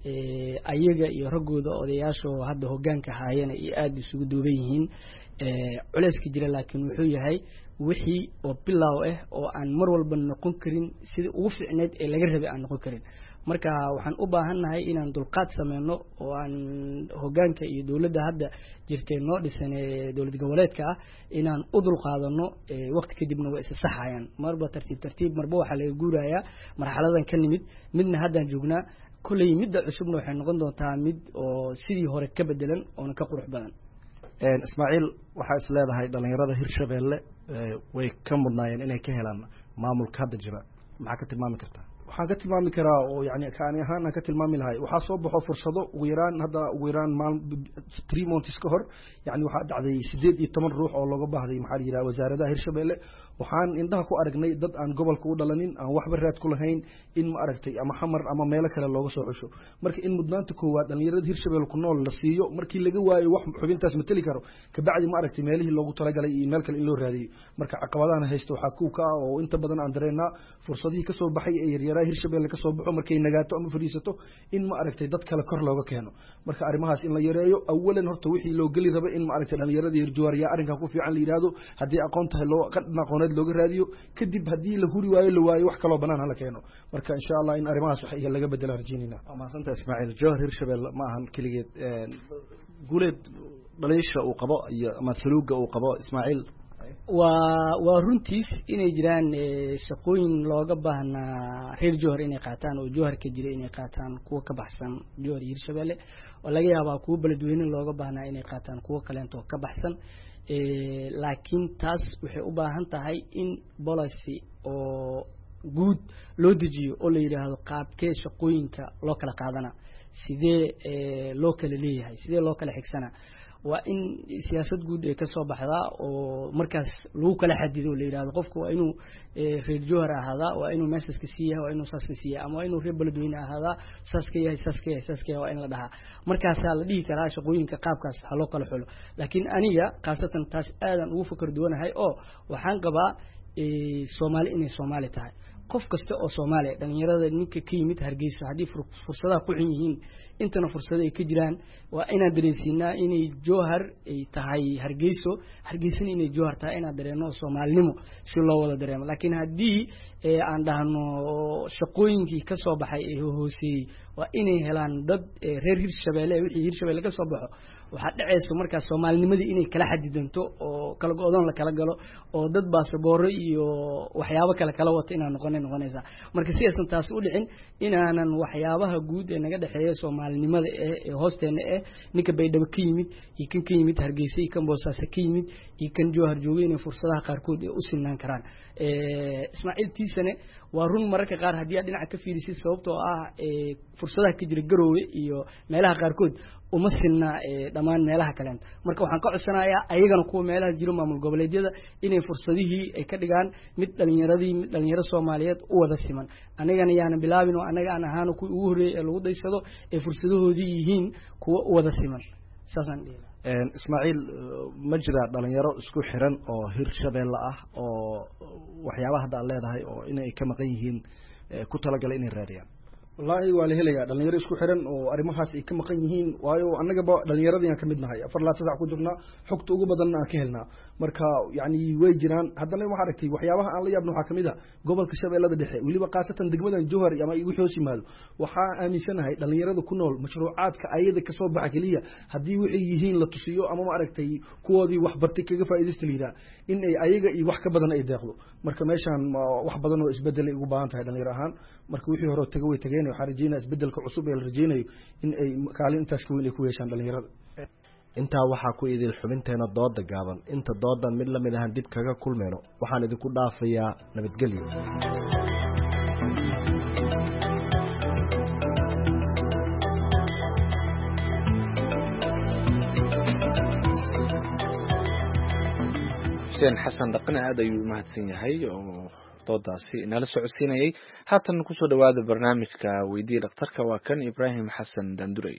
ayaga iyo ragooda odayaasha hadda hoggaanka haayana iyo aad isugu duuban yihiin culayska jira laakiin wuxuu yahay wixii oo bilow ah oo aan mar walba noqon karin sida ugu fiicneed ee laga rabay aan noqon karin marka waxaan u baahannahay inaan dulqaad sameeyno oo aan hoggaanka iyo dawladda hadda jirtay noo dhisan dawlad goboleedka ah inaan u dulqaadano waqti kadibna way is saxayaan marba tartiib marba waxa laga guurayaa marxaladan ka nimid midna haddaan joognaa kulay midda cusubna waxay noqon doontaa mid oo sidii hore ka bedelan oo ka qurux badan Ismaaciil waxa is leedahay dhalinyarada Hirshabelle way ka mudnaayeen inay ka helaan maamulka hadda jira maxaa ka tilmaami kartaa waxaan ka tilmaami karaa oo yani kaani ahaan ka tilmaami lahay waxa soo baxo fursado ugu yaraan maal 3 months ka hor yani waxa dhacday 18 ruux oo looga baahday maxaa la yiraahdaa wasaaradda Hirshabelle waxaan indhaha ku aragnay dad aan gobolka u dhalanin aan waxba raad ku lahayn in ma aragtay ama xamar ama meelo kale looga soo xusho marka in mudnaanta koowaad dhalinyarada Hirshabelle ku nool la siiyo markii laga waayo wax xubintaas matali karo ka bacdi ma aragtay meelihii loogu talagalay iyo meel kale in loo raadiyo marka caqabadaha haysto waxa ku ka oo inta badan aan dareennaa fursadihii ka soo baxay ee yaryaraha Hirshabelle ka soo baxo markay nagaato ama fariisato in ma aragtay dad kale kor looga keeno marka arimahaas in la yareeyo awalan horta wixii loo gali raba in ma aragtay dhalinyarada Hirshabelle arrinka ku fiican la yiraahdo hadii aqoon tahay loo qadna looga raadiyo kadib hadii la huri waayo wax kale banaan la keeno marka insha Allah in arimahaas wax laga bedelo rajinina ama santa Ismaaciil Jawhar Hirshabelle ma ahan kaligeed guuleed dhaliisha uu qabo iyo ama saluuga uu qabo Ismaaciil waa runtiis inay jiraan shaqooyin looga baahnaa reer Jawhar inay qaataan oo Jawhar ka jira inay qaataan kuwa ka baxsan Jawhar Hirshabelle oo laga yaabaa kuwa beledweyne looga baahnaa inay qaataan kuwa kale oo ka baxsan laakiin taas waxay u baahan tahay in policy oo guud loo dejiyo oo la yiraahdo qaabkee shaqooyinka loo kala qaadana sidee loo kala leeyahay sidee loo kala xigsana waa in siyaasad guud ay ka soo baxdaa oo markaas lagu kala xadido la yiraahdo qofku waa inuu reer Jawhar ahaada waa inuu meesaska siiyaa waa inuu saas ka siiyaa ama waa inuu reer beledweyne ahaada saas ka yahay waa in la dhahaa markaas la dhihi karaa shaqooyinka qaabkaas ha loo kala xulo laakiin aniga qaasatan taas aadan ugu fikir duwanahay oo waxaan qabaa Soomaali inay Soomaali tahay qof kasta oo Soomaali dhalinyarada ninka ka yimid Hargeysa hadii fursadaha ku xun yihiin intana fursado ay ka jiraan waa inaan dareensiinaa inay Jawhar ay tahay Hargeysana inay Jawhar tahay inaan dareeno Soomaalinimo si loo wada dareemo laakiin hadii aan dhahno shaqooyinkii ka soo baxay ee hooseeyay waa inay helaan dad reer Hirshabelle wixii Hirshabelle ka soo baxo waxa dhacayso marka Soomaalinimadii inay kala xadidanto oo kala go'doon la kala galo oo dad baasabooro iyo waxyaabo kala wata inaan noqonaysa marka si aysan taas u dhicin inaanan waxyaabaha guud ee naga dhaxeeyo Soomaalinimada ee hoosteena ninka Baydhabo ka yimid iyo kan ka yimid Hargeysa iyo kan Boosaaso ka yimid iyo kan Jawhar joogay inay fursadaha qaarkood ay u sinaan karaan Ismaaciil tiisane waa run mararka qaar hadii aad dhinaca ka fiirisid sababtoo ah fursadaha ka jira Garowe iyo meelaha qaarkood uma sinna dhamaan meelaha kale marka waxaan ka codsanayaa ayagana kuwa meelaha jiro maamul goboleedyada inay fursadihii ay ka dhigaan mid dhalinyaro Soomaaliyeed u wada siman anagana yaana bilaabin oo anaga aan ahaan ku ugu horeeyay lagu daysado ee fursadahoodii yihiin kuwa u wada siman saasan Ismaaciil ma jira dhalinyaro isku xiran oo Hirshabelle ah oo waxyaabaha hadda leedahay oo inay ka maqan yihiin ku talagalay inay raadiyaan wallahi waa la helayaa dhalinyaro isku xiran oo arimahaas ay ka maqan yihiin waayo annagaba dhalinyaradii ka mid nahay 4 saac ku jirnaa xogta ugu badan aan ka helnaa marka yani way jiraan haddana waxa aragtay waxyaabaha aan la yaabno waxa kamid ah gobolka Shabeellada Dhexe waliba qaasatan degmadan Jawhar ama igu xoos yimaado waxa aaminsanahay dhalinyarada ku nool mashruucaadka ayada ka soo baxa kaliya hadii wixii yihiin la tusiyo ama ma aragtay kuwoodii wax bartay kaga faa'iideysta liiraa in ay ayaga iyo wax ka badan ay deeqdo marka meeshan wax badan oo isbedel ay ugu baahan tahay dhalinyaro ahaan marka wixii hore tagay way tageen waxaan rajeynayaa isbedelka cusub ee la rajeynayo in ay kaalin intaas ka weyn ay ku yeeshaan dhalinyarada intaa waxaa ku idil xubinteena dooda gaaban inta doodan mid la mid ahan dib kaga kulmeyno waxaan idinku dhaafayaa nabadgelyo xuseen xasan dhaqan aad ayuu u mahadsan yahay oo doodaasi inala socodsiinayay haatan kusoo dhawaada barnaamijka weydiiya dhakhtarka waa kan Ibraahim Xasan Dandurey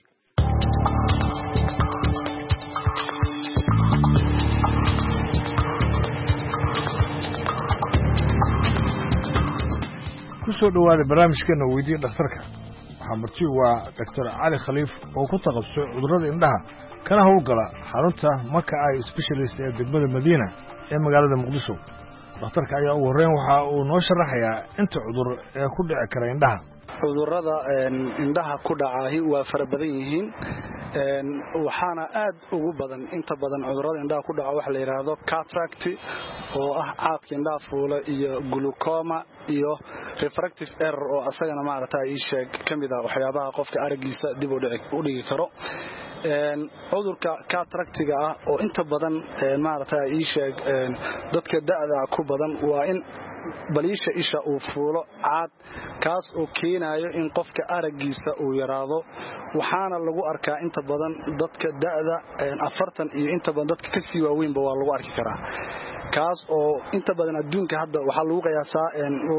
kusoo dhawaada barnaamijkeena weydiiya dhakhtarka waxaa marti waa Dr. Cali Khaliif oo ku takhasusay cudurrada indhaha kana howlgala xarunta Maka Eye Specialist ee degmada Madiina ee magaalada Muqdisho dhakhtarka ayaa ugu horreyn waxa uu noo sharaxayaa inta cudur ee ku dhici kara indhaha cudurrada indhaha ku dhacahi waa fara badan yihiin waxaana aad ugu badan inta badan cudurrada indhaha ku dhaca waxa la yiraahdo cataract oo ah caadka indhaha fuula iyo glaucoma iyo refractive error oo asagana maaragtay ii sheeg kamid ah waxyaabaha qofka aragiisa dib u dhigi karo cudurka cataractiga ah oo inta badan maaragtay ii sheeg dadka da'da ku badan waa in baliisha isha uu fuulo caad kaas oo keenayo in qofka aragiisa uu yaraado waxaana lagu arkaa inta badan dadka da'da 40 iyo inta badan dadka ka sii waaweynba waa lagu arki karaa kaas oo inta badan adduunka hadda waxa lagu qiyaasaa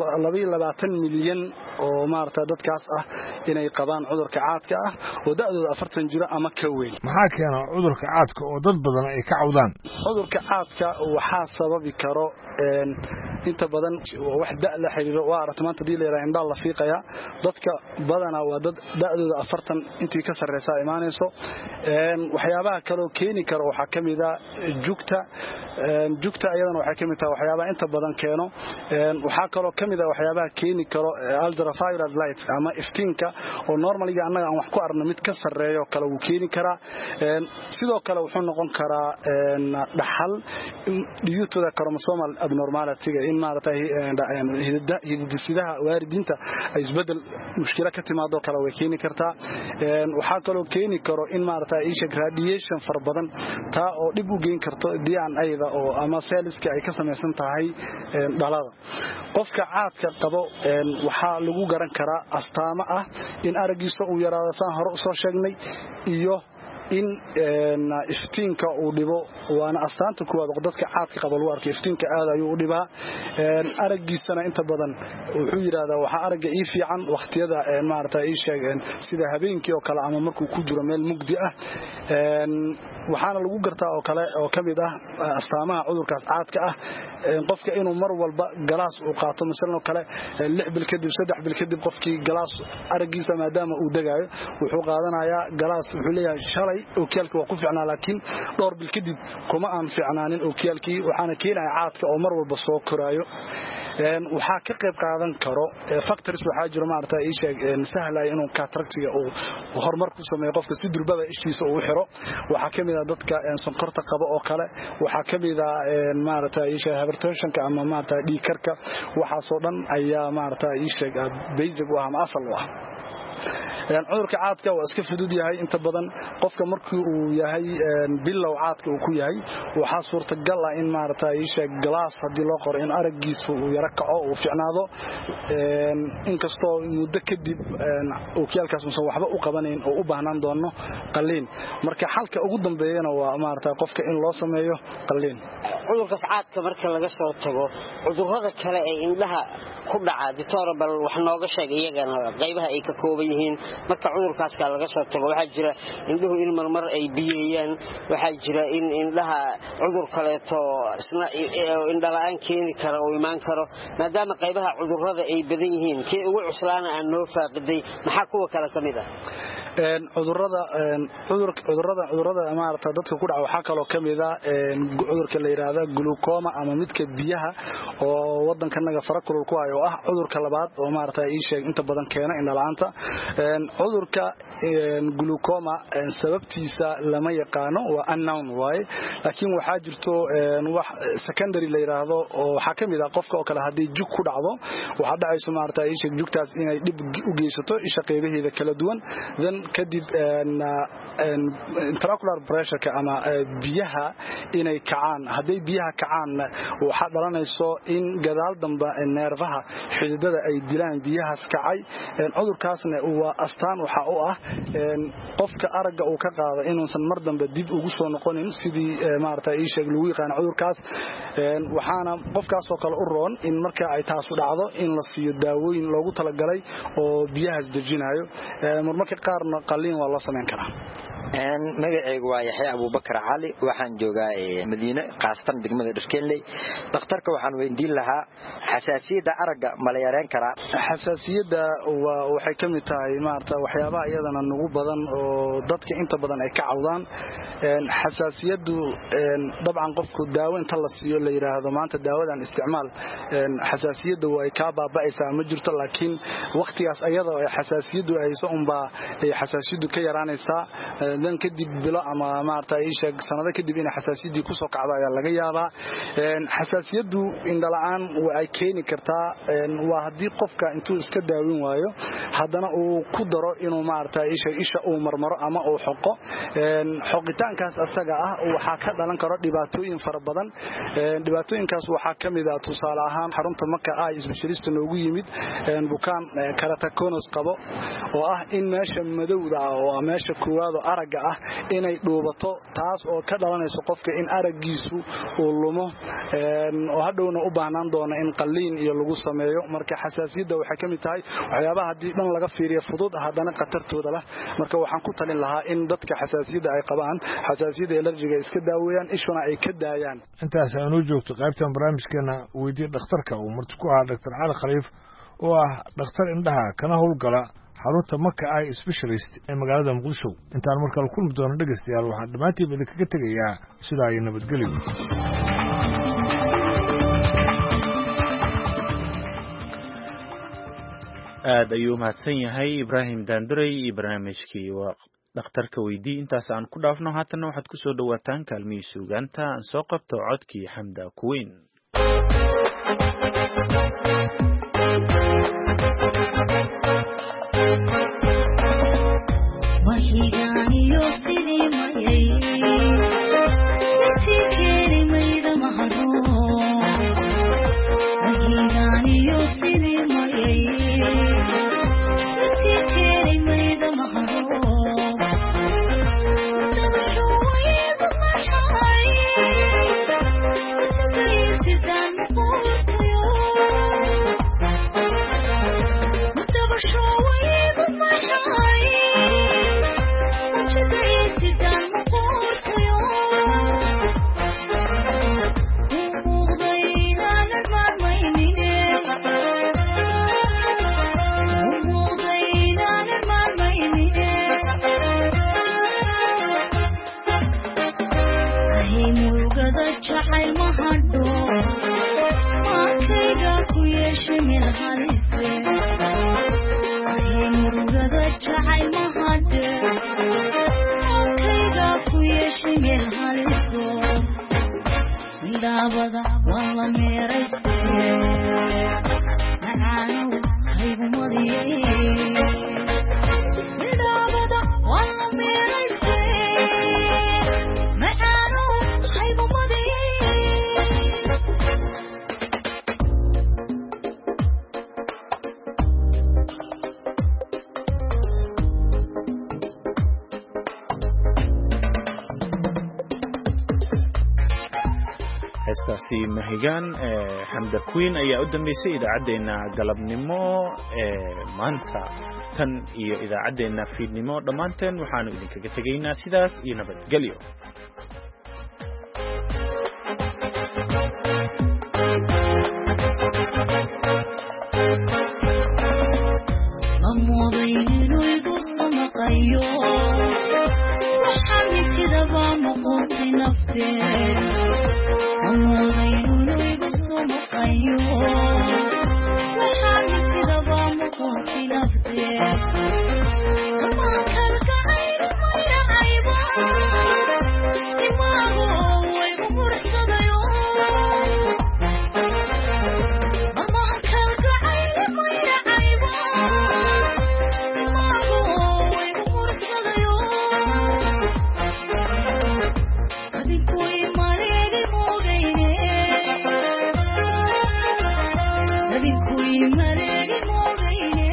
22 milyan oo maaragtay dadkaas ah inay qabaan cudurka caadka ah oo da'dooda 40 jira ama ka weyn maxaa keena cudurka caadka oo dad badan ay ka cawdaan cudurka caadka waxa sababi karo inta badan wax da' la xiriiro waa aragtimaanta diileera indha la fiiqaya dadka badana waa dad da'dooda 40 intii ka sareysa imaanayso waxyaabaha kale oo keeni karo waxa kamid ah jugta ayadana waxay kamid tahay waxyaabaha inta badan keeno waxa kale oo kamid ah waxyaabaha keeni karo ultraviolet light ama iftiinka oo normally annaga aan wax ku arno mid ka sareeyo kale uu keeni karaa sidoo kale wuxuu noqon karaa dhaxal due to the chromosomal abnormality in maaragtay hidisidaha waalidiinta ay isbedel mushkila ka timaado kale way keeni kartaa waxa kale oo keeni karo in maaragtay isha radiation far badan taa oo dib u geyn karto DNA-da oo ama cellska ay ka samaysan tahay dhalada qofka caadka qabo waxa lagu garan karaa astaamo ah in aragiisa uu yaraado saan hore u soo sheegnay iyo in iftiinka uu dhibo waana astaanta kuwaad dadka caadka qaba lagu arkay iftiinka aad ayuu u dhibaa aragiisana inta badan wuxuu yiraahdaa waxa araga ii fiican waqtiyada maaragtay ii sheegeen sida habeenkii oo kale ama markuu ku jiro meel mugdi ah waxaana lagu gartaa oo kale oo kamid ah astaamaha cudurkaas caadka ah qofka inuu mar walba galaas uu qaato misalno kale 6 bil kadib 3 bil kadib qofkii galaas aragiisa maadaama uu dagaayo wuxuu qaadanayaa galaas wuxuu leeyahay shalay ookiyalka waa ku fiicnaa laakiin dhowr bil kadib kuma aan fiicnaanin ookiyalkii waxaana keenaya caadka oo mar walba soo koraayo waxaa ka qayb qaadan karo factors waxaa jira maaragtay ii sheeg sahlay inuu cataractiga uu horumar ku sameeyo qofka si durbaba ishiisa uu xiro waxa kamid ah dadka sonkorta qaba oo kale waxa kamid ah maaragtay ii sheeg hypertensionka ama maaragtay dhiig karka waxa soo dhan ayaa maaragtay ii sheeg basic waa ama asal ah cudurka caadka waa iska fudud yahay inta badan qofka markii uu yahay bilow caadka uu ku yahay waxa suurtagal ah in maaragtay ii sheeg glass hadii loo qoro in aragiisu uu yara kaco uu fiicnaado inkastoo muddo kadib ookiyalkaas waxba u qabanayn oo u baahnaan doono qalliin marka xalka ugu dambeeyana waa maaragtay qofka in loo sameeyo qalliin cudurka caadka marka laga soo tago cudurrada kale ee indhaha ku dhaca detorable wax nooga sheeg iyagana qaybaha ay ka kooban yihiin marka cudurkaas ka laga soo tago waxa jira indhuhu in marmar ay biyayaan waxa jira in indhaha cudur kale to isna indhalaan keeni karo oo iman karo maadaama qaybaha cudurrada ay badan yihiin kee ugu cuslaana aan noo faaqiday maxaa kuwa kale kamid ah cudurrada maarata dadka ku dhaca waxaa kaloo kamid ah cudurka la yiraahdo glucoma ama midka biyaha oo wadankanaga farakulul ku hayo ah cudurka labaad oo maarata ay sheeg inta badan keena in dhalaanta cudurka glucoma sababtiisa lama yaqaano waa unknown way laakiin waxaa jirto wax secondary la yiraahdo oo waxa kamid ah qofka oo kale hadii jug ku dhacdo waxa dhacayso maarata ay sheeg jugtaas inay dib u geysato isha qeybaheeda kala duwan then kadib intraocular pressure ama biyaha inay kacaan haday biyaha kacaan waxa dhalanayso in gadaal damba neerfaha xididada ay dilaan biyahaas kacay cudurkaasna waa astaan waxa uu ah qofka aragga uu ka qaado inuusan mar dambe dib ugu soo noqonin sidii maarata ay sheeg lagu yaqaan cudurkaas waxaana qofkaas oo kale u roon in marka ay taas u dhacdo in la siiyo daawooyin loogu talagalay oo biyahaas dejinayo marmarka qaarna qaliin waa loo sameyn karaa magacaygu waa Yaxya Abubakar Cali waxaan joogaa Madiina qaasatan degmada Dharkeenley dhakhtarka waxaan weydiin lahaa xasaasiyada aragga ma la yareyn karaa xasaasiyada waxay kamid tahay maarta waxyaabaha iyadana nagu badan oo dadka inta badan ay ka cawdaan xasaasiyadu dabcan qofku daawo inta la siiyo la yiraahdo maanta daawadan isticmaal xasaasiyadu way ka baaba'aysaa ma jirto laakiin waqtigaas ayada oo xasaasiyadu ayso unba ay xasaasiyadu ka yaraanaysaa dan kadib bilo ama maarta ay sheeg sanado kadib in xasaasiyadii ku soo kacdo ayaa laga yaabaa xasaasiyadu indhalaan ay keeni kartaa waa hadii qofka intuu iska daawin waayo hadana uu ku daro inuu maarta ay sheeg isha uu marmaro ama uu xoqo xoqitaankaas asaga ah waxa ka dhalan karo dhibaatooyin fara badan dhibaatooyinkaas waxa kamid ah tusaale ahaan xarunta marka ay specialist loogu yimid bukaan keratoconus qabo oo ah in meesha madowda oo meesha kuwaado aragga ah inay dhuubato taas oo ka dhalanayso qofka in araggiisu uu lumo oo hadhowna u baahnaan doona in qaliin iyo lagu sameeyo marka xasaasiyada waxay kamid tahay waxyaabaha hadii dhan laga fiiriyo fudud hadana qatartooda leh marka waxaan ku talin lahaa in dadka xasaasiyada ay qabaan xasaasiyada allergiga iska daaweeyaan ishuna ay ka daayaan intaas aanu joogto qaybtan barnaamijkeena weydii dhakhtarka uu marti ku ahaa Dr. Cali Khaliif oo ah dhakhtar indhaha kana howlgala xarunta Maka Eye Specialist ee magaalada Muqdisho intaan markale kulmi doono dhageystayaal waxaan dhamaantii idinkaga tagayaa sidaa ay nabadgelyo aad ayuu mahadsan yahay Ibrahim Daanduray iyo barnaamijkii waa dhakhtarka weydii intaas aan ku dhaafno haatan waxaad ku soo dhawaataan kaalmihii suugaanta aan soo qabto codkii Xamda Kuweyn heestaasi mahigaan Xamda Kuweyn ayaa u dambeysay idaacadeena galabnimo maanta tan iyo idaacadeena fiidnimo dhamaanteen waxaanu idinkaga tegaynaa sidaas iyo nabadgelyo Amor baqayo waxaan intidaba noqotay nafteen amoodaynunu igu soo maqayo waxaan intidaba noqotay nafteen amaan kalgacayno mayacayba dimaago waygu murxsadayo amaan kalgacayno mayacayba dimaago waygu murxsadayo adinkuy maleegi moogayne adinkuy maleegi moogayne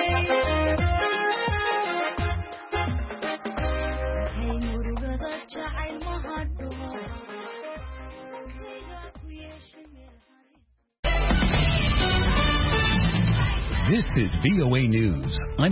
hay murugada jacayl ma hadho This is VOA News. I'm